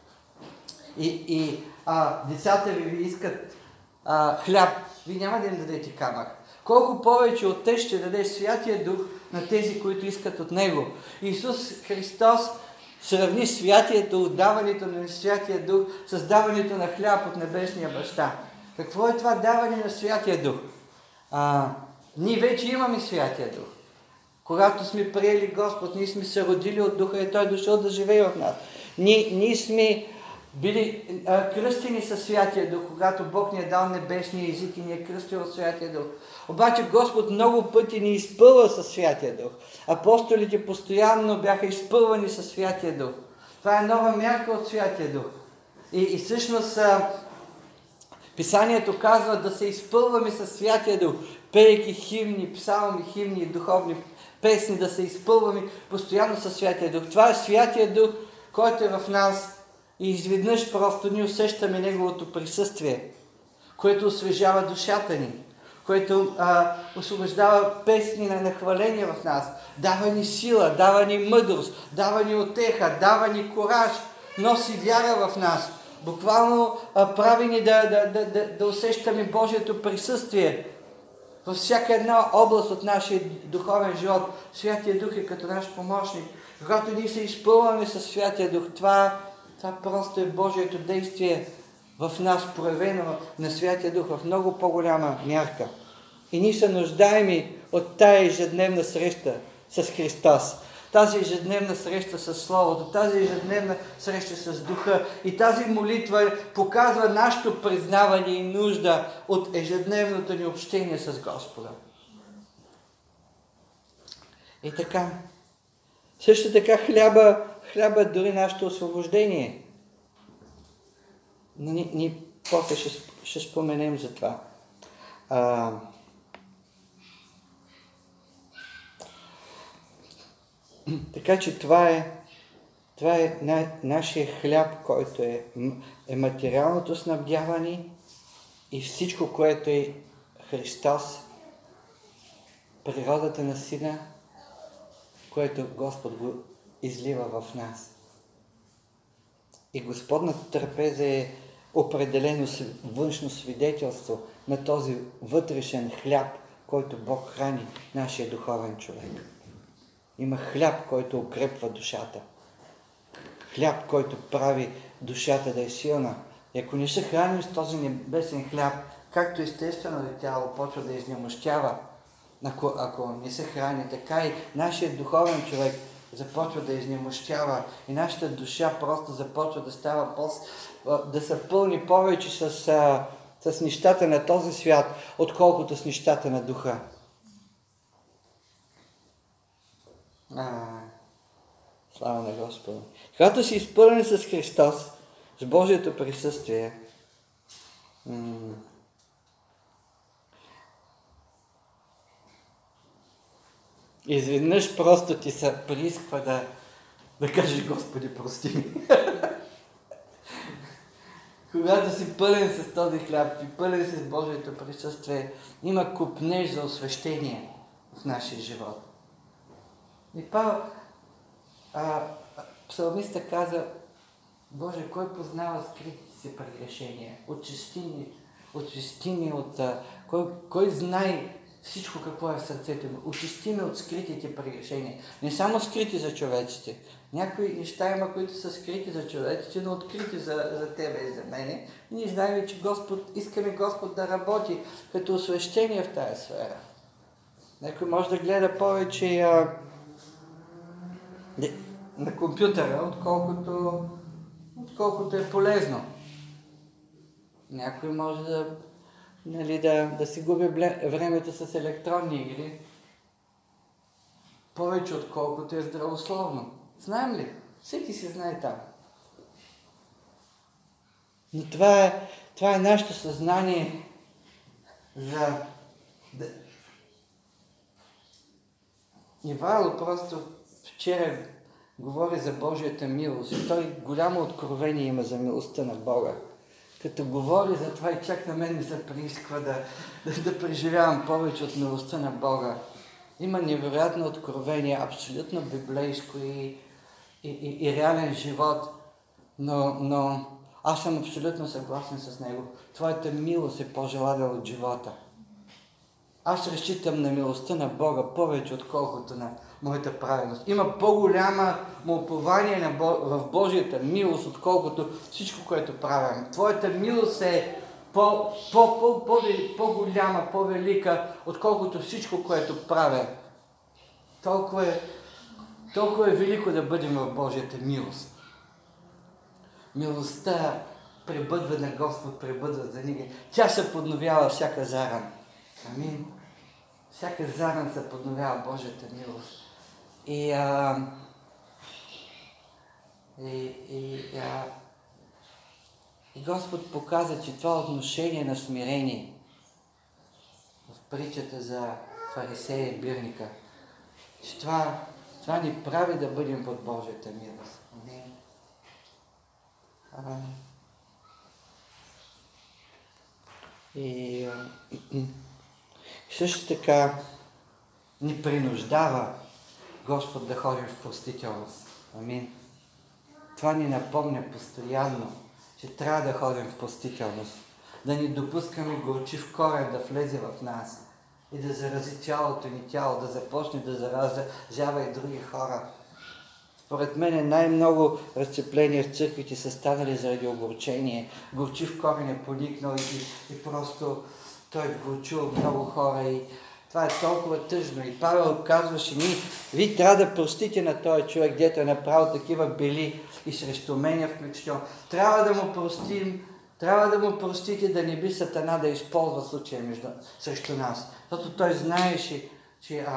и децата ви искат хляб, вие няма да им дадете камък. Колко повече Отец ще даде Святия Дух на тези, които искат от Него. Исус Христос сравни Святието, даването на Святия Дух с даването на хляб от Небесния Баща. Какво е това даване на Святия Дух? Ние вече имаме Святия Дух. Когато сме приели Господ, ние сме се родили от Духа и Той е дошъл да живее в нас. Ние сме били кръстени със Святия Дух, когато Бог ни е дал небесния език и ни е кръстил от Святия Дух. Обаче Господ много пъти ни изпълва със Святия Дух. Апостолите постоянно бяха изпълвани със Святия Дух. Това е нова мярка от Святия Дух. И всъщност Писанието казва да се изпълваме със Святия Дух, пеейки химни, псалми, химни, духовни песни, да се изпълваме постоянно със Святия Дух. Това е Святия Дух, който е в нас и изведнъж просто ни усещаме Неговото присъствие, което освежава душата ни, което освобождава песни на нахваление в нас, дава ни сила, дава ни мъдрост, дава ни утеха, дава ни кураж, носи вяра в нас. Буквално прави ни да усещаме Божието присъствие във всяка една област от нашия духовен живот. Святия Дух е като наш помощник. Когато ние се изпълваме със Святия Дух, това просто е Божието действие в нас, проявено на Святия Дух в много по-голяма мярка. И ние се нуждаем от тая ежедневна среща с Христос. Тази ежедневна среща с Словото, тази ежедневна среща с Духа и тази молитва показва нашето признаване и нужда от ежедневното ни общение с Господа. И така, също така хляба дори нашето освобождение. Но ние после ще споменем за това. Така че това е нашия хляб, който е материалното снабдяване и всичко, което е Христос, природата на Сина, което Господ го излива в нас. И Господната трапеза е определено външно свидетелство на този вътрешен хляб, който Бог храни нашия духовен човек. Има хляб, който укрепва душата. Хляб, който прави душата да е силна. И ако не се храним с този небесен хляб, както естественото тяло почва да изнемощява, ако не се храни, така и нашия духовен човек започва да изнемощява и нашата душа просто започва да става да се пълни повече с нещата на този свят, отколкото с нещата на духа. Слава на Господа! Когато си изпълнен с Христос, с Божието присъствие, изведнъж просто ти се приисква да кажеш: Господи, прости ми. Когато си пълен с този хляб и пълен с Божието присъствие, има купнеж за освещение в нашия живот. И псалмиста каза: Боже, кой познава скритите си прегрешения? Очисти ни от... Кой знае всичко какво е в сърцето ми? Очисти ме от скритите прегрешения. Не само скрити за човеците. Някои неща има, които са скрити за човеците, но открити за тебе и за мене. И ние знаем, че искаме Господ да работи като освещение в тая сфера. Някой може да гледа повече на компютъра, отколкото е полезно. Някой може да си губи времето с електронни игри повече отколкото е здравословно. Знаем ли? Всеки си знае там. Но това е нашето съзнание Ивайло просто вчера говори за Божията милост и той голямо откровение има за милостта на Бога. Като говори за това и чак на мен ми се приисква да преживявам повече от милостта на Бога. Има невероятно откровение, абсолютно библейско и реален живот, но аз съм абсолютно съгласен с него. Твоята милост е по-желана от живота. Аз разчитам на милостта на Бога повече, отколкото на моята праведност. Има по-голяма упование в Божията милост, отколкото всичко, което правим. Твоята милост е по-голяма, по-велика, отколкото всичко, което правя. Толкова е велико да бъдем в Божията милост. Милостта пребъдва на Господ, пребъдва за него. Тя се подновява всяка заран. Амин. Всяка заран се подновява Божията милост. И Господ показа, че това отношение на смирение в притчата за фарисея и бирника, че това ни прави да бъдем под Божията милост. Амин. И също така ни принуждава Господ да ходим в простителност. Амин. Това ни напомня постоянно, че трябва да ходим в простителност. Да ни допускаме горчив корен да влезе в нас и да зарази цялото ни тяло, да започне да заразява и други хора. Според мен най-много разцепления в църквите са станали заради огорчение. Горчив корен е поникнал и просто той вгорчил много хора и това е толкова тъжно. И Павел казваше: вие трябва да простите на този човек, дето е направил такива бели и срещу мене включително. Трябва да му простите, да не би Сатана да използва случая срещу нас. Защото той знаеше, че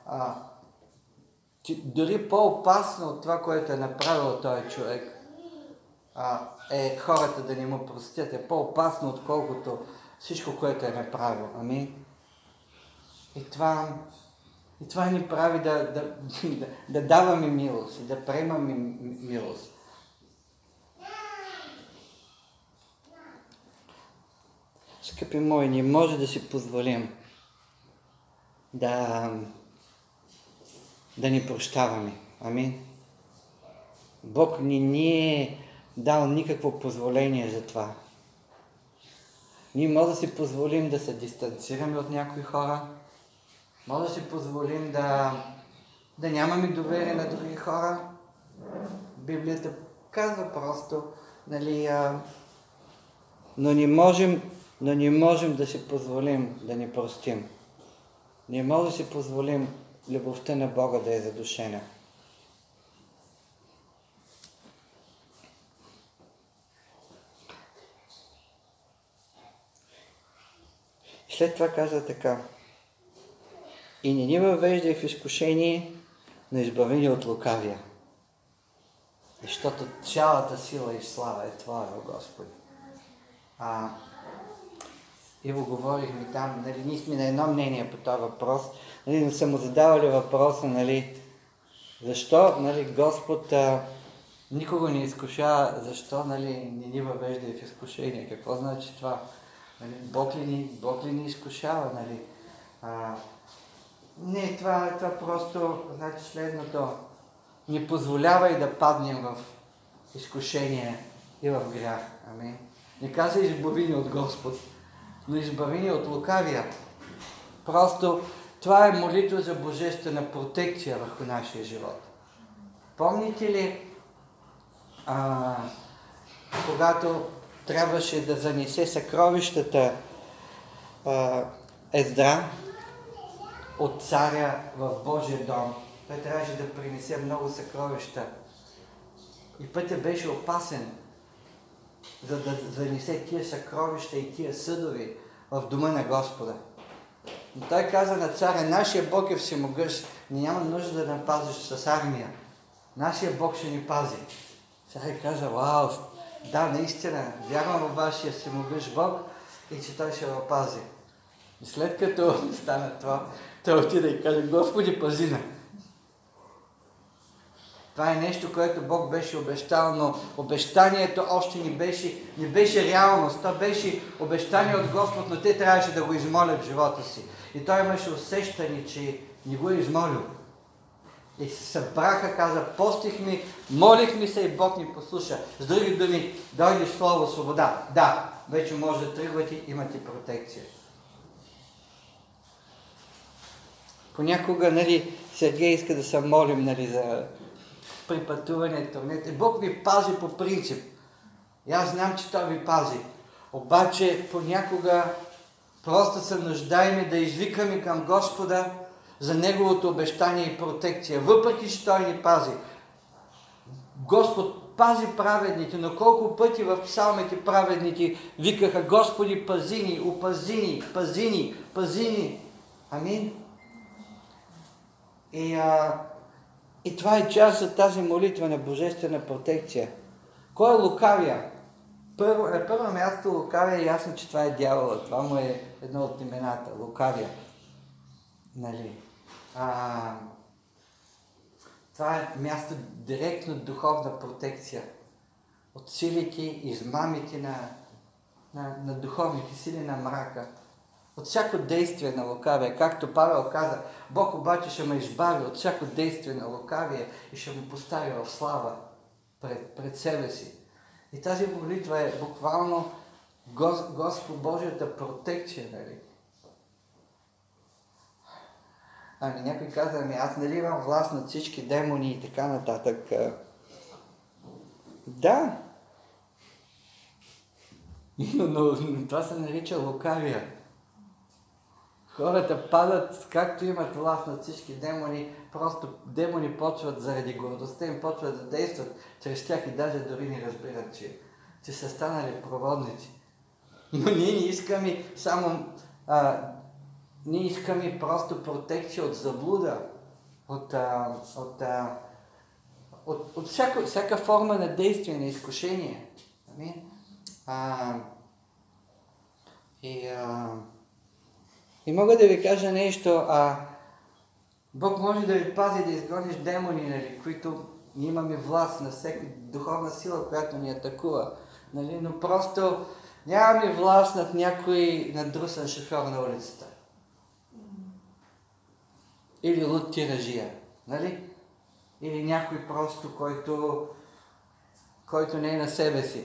дори по-опасно от това, което е направил този човек, е хората да не му простят. Е по-опасно, отколкото всичко, което е направил. Амин. И това ни прави да даваме милост и да приемаме милост. Скъпи мои, не може да си позволим да ни прощаваме. Амин. Бог ни е дал никакво позволение за това. Ние може да си позволим да се дистанцираме от някои хора, може да си позволим да нямаме доверие на други хора. Библията казва просто, но не можем но не можем да си позволим да ни простим. Не можем да си позволим любовта на Бога да е задушена. След това каза така: и не ни въвеждай в изкушение, но избави ни от лукавия. Защото цялата сила и слава е Твоя, Господи. Иво, говорихме там, нали, ние сме на едно мнение по този въпрос, нали, но са му задавали въпроса, нали, защо, нали, Господ никога не изкушава, защо, нали, не ни въвежда в изкушение, какво значи това? Нали, Бог ли ни изкушава, нали? Не, това просто значи следното. Не позволявай да паднем в изкушение и в грях. Амин. Не каза избави ни от Господ, но избави ни от лукавия. Просто това е молитва за божествена протекция върху нашия живот. Помните ли, когато трябваше да занесе съкровищата Ездра от царя в Божия дом? Той трябваше да принесе много съкровища. И пътят беше опасен, за да занесе тия съкровища и тия съдове в дома на Господа. Но той каза на царя: нашия Бог е всемогъщ, няма нужда да напазиш с армия. Нашия Бог ще ни пази. Царя каза: вау, да, наистина, вярвам във вашия всемогъщ Бог и че той ще ме пази. И след като стана това, той отиде и каже: Господи, пази на. Това е нещо, което Бог беше обещал, но обещанието още не беше реалност. То беше обещание от Господ, но те трябваше да го измолят в живота си. И той имаше усещане, че не го е измолил. И се събраха, каза: постихме, молихме се и Бог ни послуша. С други думи, дойде слово свобода. Да, вече може да тръгвате, имате протекция. Понякога, нали, Сергей иска да се молим, нали, за при пътуването. Бог ви пази по принцип. И аз знам, че Той ви пази. Обаче понякога просто се нуждаем да извикаме към Господа за Неговото обещание и протекция. Въпреки, че Той ни пази. Господ пази праведните, но колко пъти в псалмите праведните викаха: Господи, пази ни, опази ни, пази ни, пази ни. Амин. И това е част от тази молитва на божествена протекция. Кой е лукавия? На първо място лукавия е ясно, че това е дявола. Това му е едно от имената. Лукавия. Нали? Това е място директно духовна протекция. От силите, измамите на духовните сили на мрака. От всяко действие на лукавие. Както Павел каза, Бог обаче ще ме избави от всяко действие на лукавие и ще му постави в слава пред себе си. И тази молитва е буквално Господ Божията протекция, нали? Някой каза: аз нали имам власт над всички демони и така нататък. Да. Но това се нарича лукавия. Хората падат, както имат власт над всички демони, просто демони почват заради гордостта им, почват да действат чрез тях и даже дори не разбират, че са станали проводници. Но ние не искаме само... ние искаме просто протекция от заблуда, от всяка форма на действие, на изкушение. Амин. И мога да ви кажа нещо, Бог може да ви пази да изгониш демони, нали, които имаме власт на всяка духовна сила, която ни атакува. Нали, но просто нямаме власт над някой надрусен шофьор на улицата. Или луд тиражия. Нали? Или някой просто, който не е на себе си.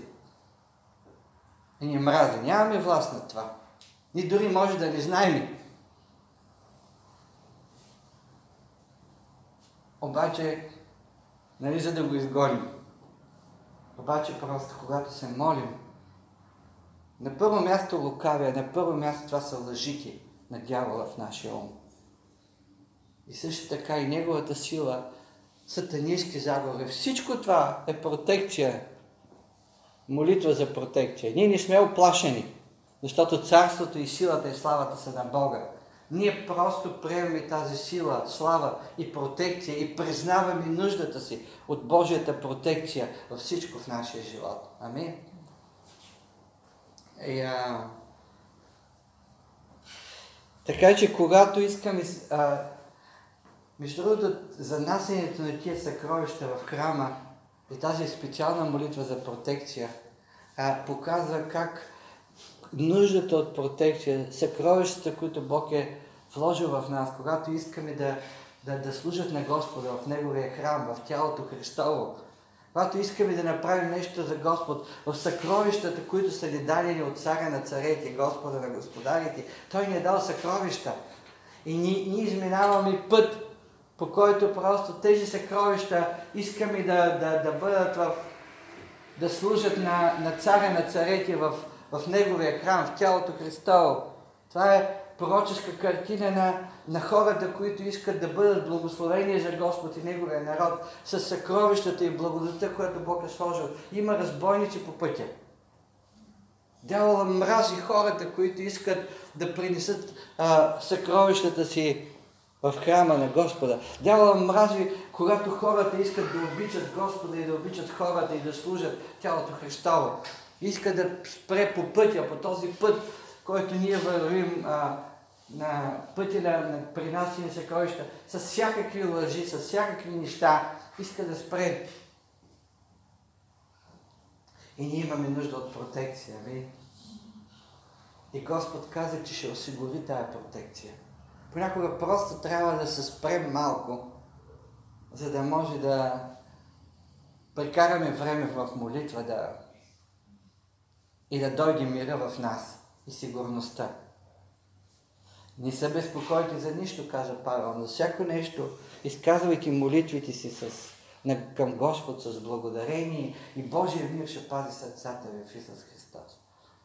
И ни мрази. Нямаме власт над това. Ние дори може да не знаем. Обаче, нали, за да го изгоним. Обаче просто, когато се молим, На първо място лукавия, на първо място това са лъжите на дявола в нашия ум. И също така и неговата сила, сатанински заговори. Всичко това е протекция, молитва за протекция. Ние не сме оплашени, защото царството и силата и славата са на Бога. Ние просто приемаме тази сила, слава и протекция и признаваме нуждата си от Божията протекция във всичко в нашия живот. Амин. Така че когато искаме, между другото, занасянето на тия съкровища в храма и тази специална молитва за протекция показва как нуждата от протекция, съкровищата, които Бог е вложил в нас, когато искаме да служат на Господа в Неговия храм, в тялото Христово, когато искаме да направим нещо за Господ, в съкровищата, които са ни дадени от Царя на царете, Господа на господарите, Той ни е дал съкровища. И ние изминаваме път, по който просто тези съкровища искаме да бъдат да служат на Царя на царете в Неговия храм, в тялото Христово. Това е пророческа картина на хората, които искат да бъдат благословени за Господ и Неговия народ, с съкровищата и благодата, която Бог е сложил. Има разбойници по пътя. Дявола мрази хората, които искат да принесат съкровищата си в храма на Господа. Дявола мрази, когато хората искат да обичат Господа и да обичат хората и да служат тялото Христово. Иска да спре по пътя, по този път, който ние вървим на пътя на принасяне съкровища, с всякакви лъжи, с всякакви неща, иска да спре. И ние имаме нужда от протекция. И Господ каза, че ще осигури тая протекция. Понякога просто трябва да се спрем малко, за да може да прекараме време в молитва и да дойде мира в нас и сигурността. Не са безпокойте за нищо, каза Павел, но всяко нещо, изказвайки молитвите си към Господ с благодарение и Божия мир ще пази сърцата ви в Исус Христос.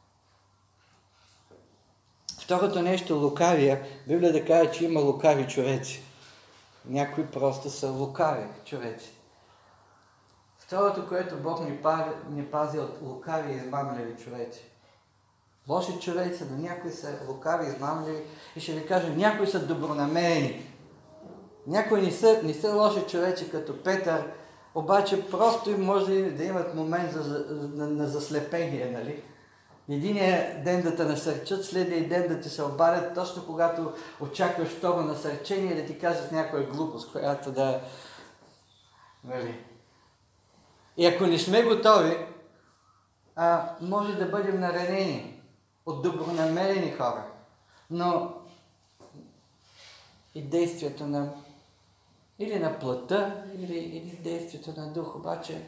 Второто нещо, лукавия, Библията казва, че има лукави човеци. Някои просто са лукави човеци. Второто, което Бог ни пази от лукави и измамливи човеци. Лоши човеци, но някои са лукави, измамливи и ще ви кажа, някои са добронамерени. Някои не са лоши човеци като Петър, обаче просто може да имат момент на заслепение, нали? Единия ден да те насърчат, следния ден да ти се обадят, точно когато очакваш второ насърчение, да ти кажат някоя глупост, която да... Нали? И ако не сме готови, може да бъдем наранени от добронамерени хора. Но и действието или на плътта, или действието на дух, обаче...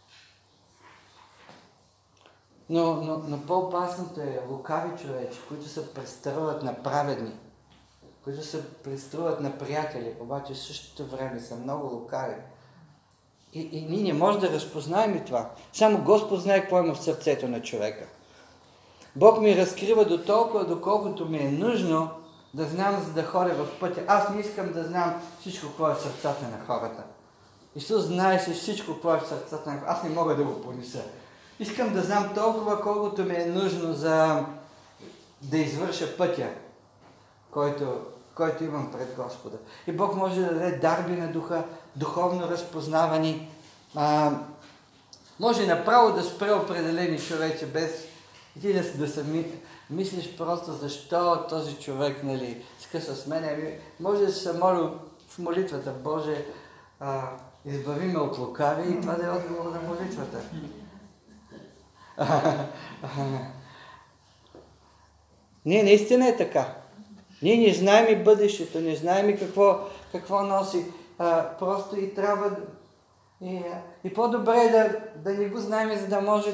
Но по-опасното е лукави човечи, които се преструват на праведни, които се преструват на приятели, обаче в същото време са много лукави. И ние не можем да разпознаем и това. Само Господ знае какво има в сърцето на човека. Бог ми разкрива до толкова, доколкото ми е нужно да знам, за да ходя в пътя. Аз не искам да знам всичко, какво е в сърцата на хората. Исус знае си всичко, какво е в сърцата на хората. Аз не мога да го понеса. Искам да знам толкова, колкото ми е нужно за да извърша пътя, който имам пред Господа. И Бог може да даде дарби на духа, духовно разпознавани. Може направо да спре определени човече, без ти да се мислиш просто защо този човек, нали, скъса с мене. Може да се моля в молитвата, Боже, избави ме от лукави и това да е отговор на молитвата. Не, наистина е така. Ние не знаем и бъдещето, не знаем и какво носи. Просто и трябва и по-добре да не го знаем, за да може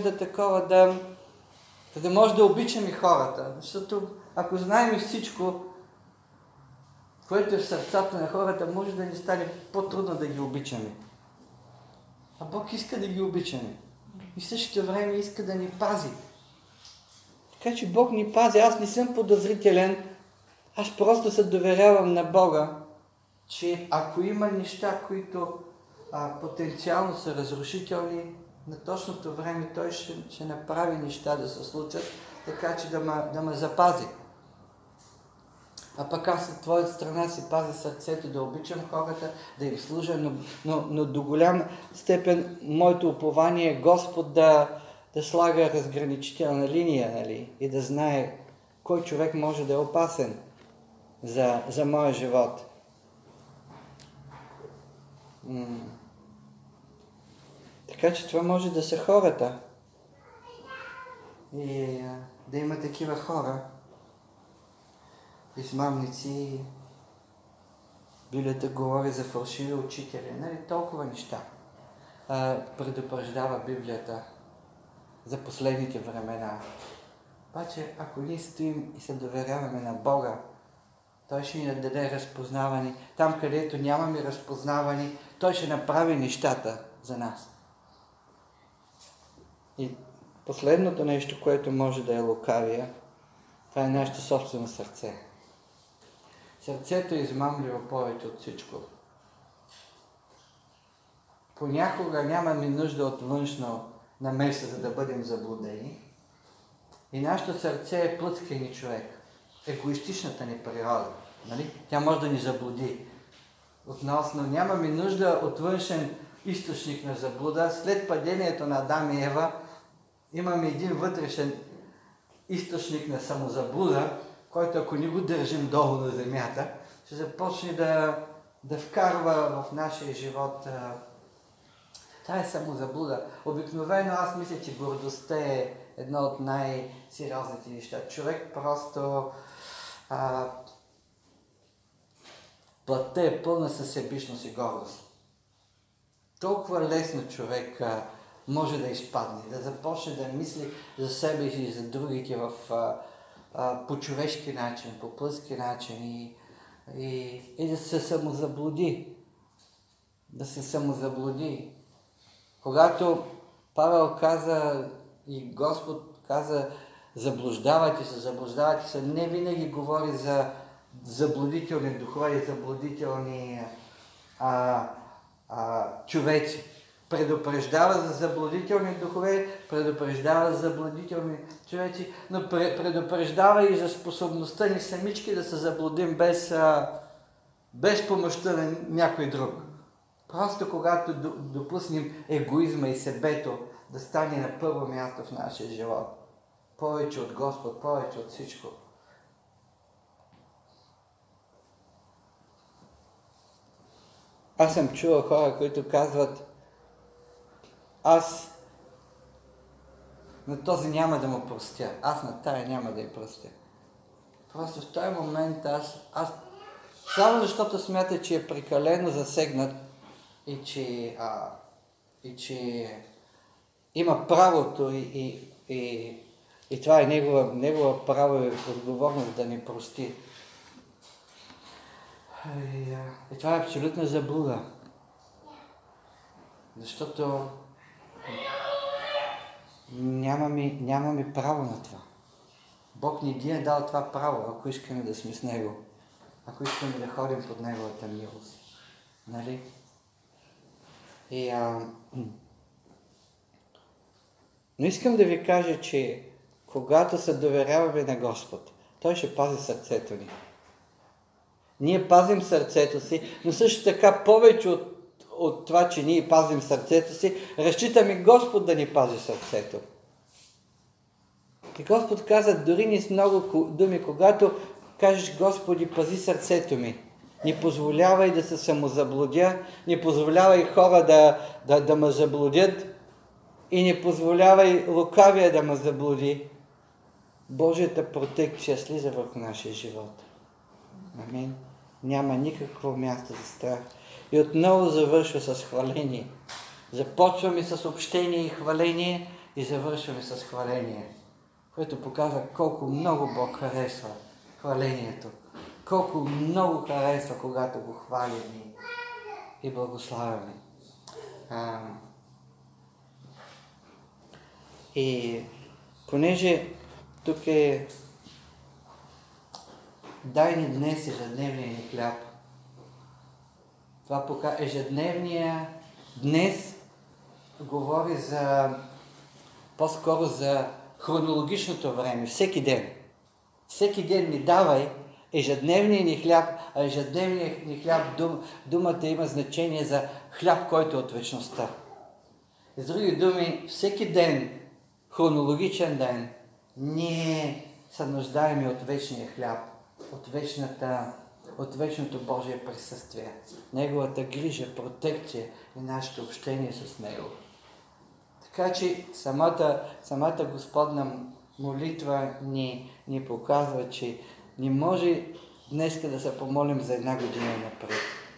да може да обичаме хората. Защото ако знаем всичко, което е в сърцата на хората, може да ни стане по-трудно да ги обичаме. А Бог иска да ги обичаме. И в същото време иска да ни пази. Така че Бог ни пази. Аз не съм подозрителен. Аз просто се доверявам на Бога, че ако има неща, които потенциално са разрушителни, на точното време Той ще направи неща да се случат, така че да ме запази. А пък аз от твоята страна си пазя сърцето, да обичам хората, да им служа, но до голям степен моето упование е Господ да слага разграничителна линия, нали? И да знае кой човек може да е опасен за моя живот. Така че това може да са хората. И да има такива хора, измамници, Библията говори за фалшиви учители, нали, толкова неща. Предупреждава Библията за последните времена. Обаче, ако ние стоим и се доверяваме на Бога, Той ще ни даде разпознаване. Там, където нямаме разпознаване, Той ще направи нещата за нас. И последното нещо, което може да е лукавия, това е нашето собствено сърце. Сърцето е измамливо повече от всичко. Понякога нямаме нужда от външно намеса, за да бъдем заблудени. И нашето сърце е плътския човек. Егоистичната ни природа. Нали? Тя може да ни заблуди. Относно нямаме нужда от външен източник на заблуда. След падението на Адам и Ева имаме един вътрешен източник на самозаблуда, който ако ни го държим долу на земята, ще започне да вкарва в нашия живот тая самозаблуда. Обикновено аз мисля, че гордостта е едно от най-сериозните неща. Човек просто плътта е пълна със себичност и гордост. Толкова лесно човек може да изпадне, да започне да мисли за себе си и за другите по човешки начин, по плътски начин и да се самозаблуди. Да се самозаблуди. Когато Павел каза и Господ каза заблуждавайте се, не винаги говори за заблудителни духове и заблудителни човеци. Предупреждава за заблудителни духове, предупреждава за заблудителни човеци, но предупреждава и за способността ни самички да се заблудим без помощта на някой друг. Просто когато допуснем егоизма и себето да стане на първо място в нашия живот. Повече от Господ, повече от всичко. Аз съм чувал хора, които казват: аз на този няма да му простя, аз на тая няма да я простя. Просто в този момент аз само защото смята, че е прекалено засегнат и че има правото и това е негова право и отговорност да ни прости. И това е абсолютна заблуда. Защото нямаме право на това. Бог ни е дал това право, ако искаме да сме с Него. Ако искаме да ходим под Неговата милост. Нали? Но искам да ви кажа, че когато се доверяваме на Господ, Той ще пази сърцето ни. Ние пазим сърцето си, но също така повече от това, че ние пазим сърцето си, разчитаме Господ да ни пази сърцето. И Господ каза, дори не с много думи, когато кажеш: Господи, пази сърцето ми, не позволявай да се самозаблудя, не позволявай хора да ме заблудят и не позволявай лукавия да ме заблуди, Божията протекция слиза върху нашия живот. Амин. Няма никакво място за страх. И отново завършва с хваление. Започваме с общение и хваление и завършваме с хваление, което показва колко много Бог харесва хвалението. Колко много харесва, когато го хвалим и благославяме. И понеже Тук е: дай ни днес ежедневния ни хляб. Това ежедневния днес говори по-скоро за хронологичното време, всеки ден. Всеки ден ни давай ежедневния ни хляб, а ежедневния ни хляб, думата има значение за хляб, който е от вечността. С други думи, всеки ден, хронологичен ден, ние се нуждаем от вечния хляб, от вечното Божие присъствие, Неговата грижа, протекция и нашето общение с Него. Така че самата Господна молитва ни показва, че не може днес да се помолим за една година напред.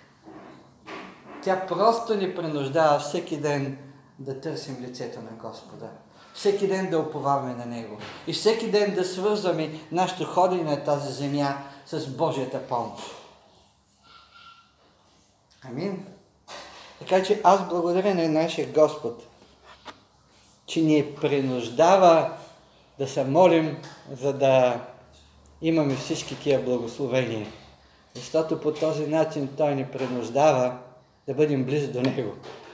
Тя просто ни принуждава всеки ден да търсим лицето на Господа. Всеки ден да уповаваме на Него. И всеки ден да свързваме нашето ходене на тази земя с Божията помощ. Амин. Така че аз благодаря на нашия Господ, че ни принуждава да се молим, за да имаме всички тия благословения. Защото по този начин Той ни принуждава да бъдем близо до Него.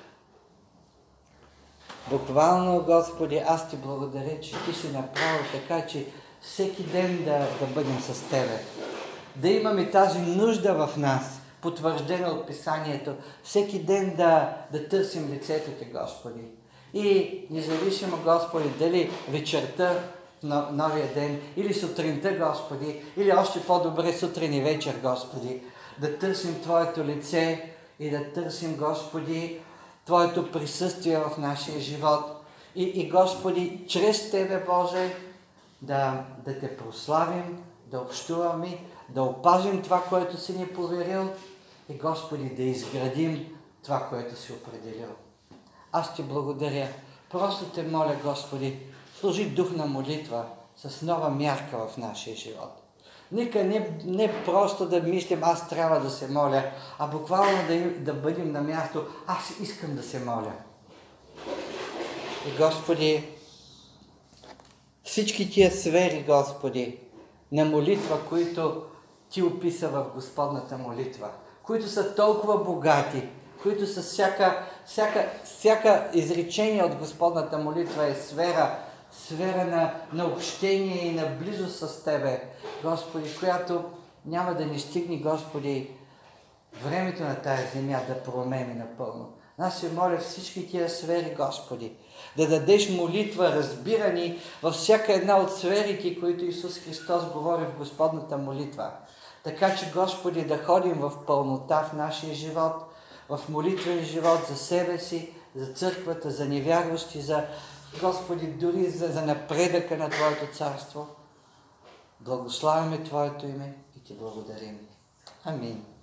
Буквално, Господи, аз Ти благодаря, че Ти си направил така, че всеки ден да бъдем с Тебе. Да имаме тази нужда в нас, потвърждена от Писанието, всеки ден да търсим лицето Ти, Господи. И независимо, Господи, дали вечерта на новия ден, или сутринта, Господи, или още по-добре сутрин и вечер, Господи, да търсим Твоето лице и да търсим, Господи, Твоето присъствие в нашия живот. И Господи, чрез Тебе, Боже, да Те прославим, да общуваме, да опазим това, което си ни поверил и, Господи, да изградим това, което си определил. Аз Ти благодаря. Просто Те моля, Господи, служи дух на молитва с нова мярка в нашия живот. Нека не просто да мислим, аз трябва да се моля, а буквално да бъдем на място, аз искам да се моля. И, Господи, всички тия сфери, Господи, на молитва, които Ти описа в Господната молитва, които са толкова богати, които са всяка изречение от Господната молитва е сфера на общение и на близост с Тебе, Господи, която няма да ни стигне, Господи, времето на тая земя да промени напълно. Аз се моля всички тия сфери, Господи, да дадеш молитва, разбирани във всяка една от сферите, които Исус Христос говори в Господната молитва. Така че, Господи, да ходим в пълнота в нашия живот, в молитвен живот за себе си, за църквата, за невярващи, Господи, дори за напредъка на Твоето царство. Благославяме Твоето име и Ти благодарим. Амин.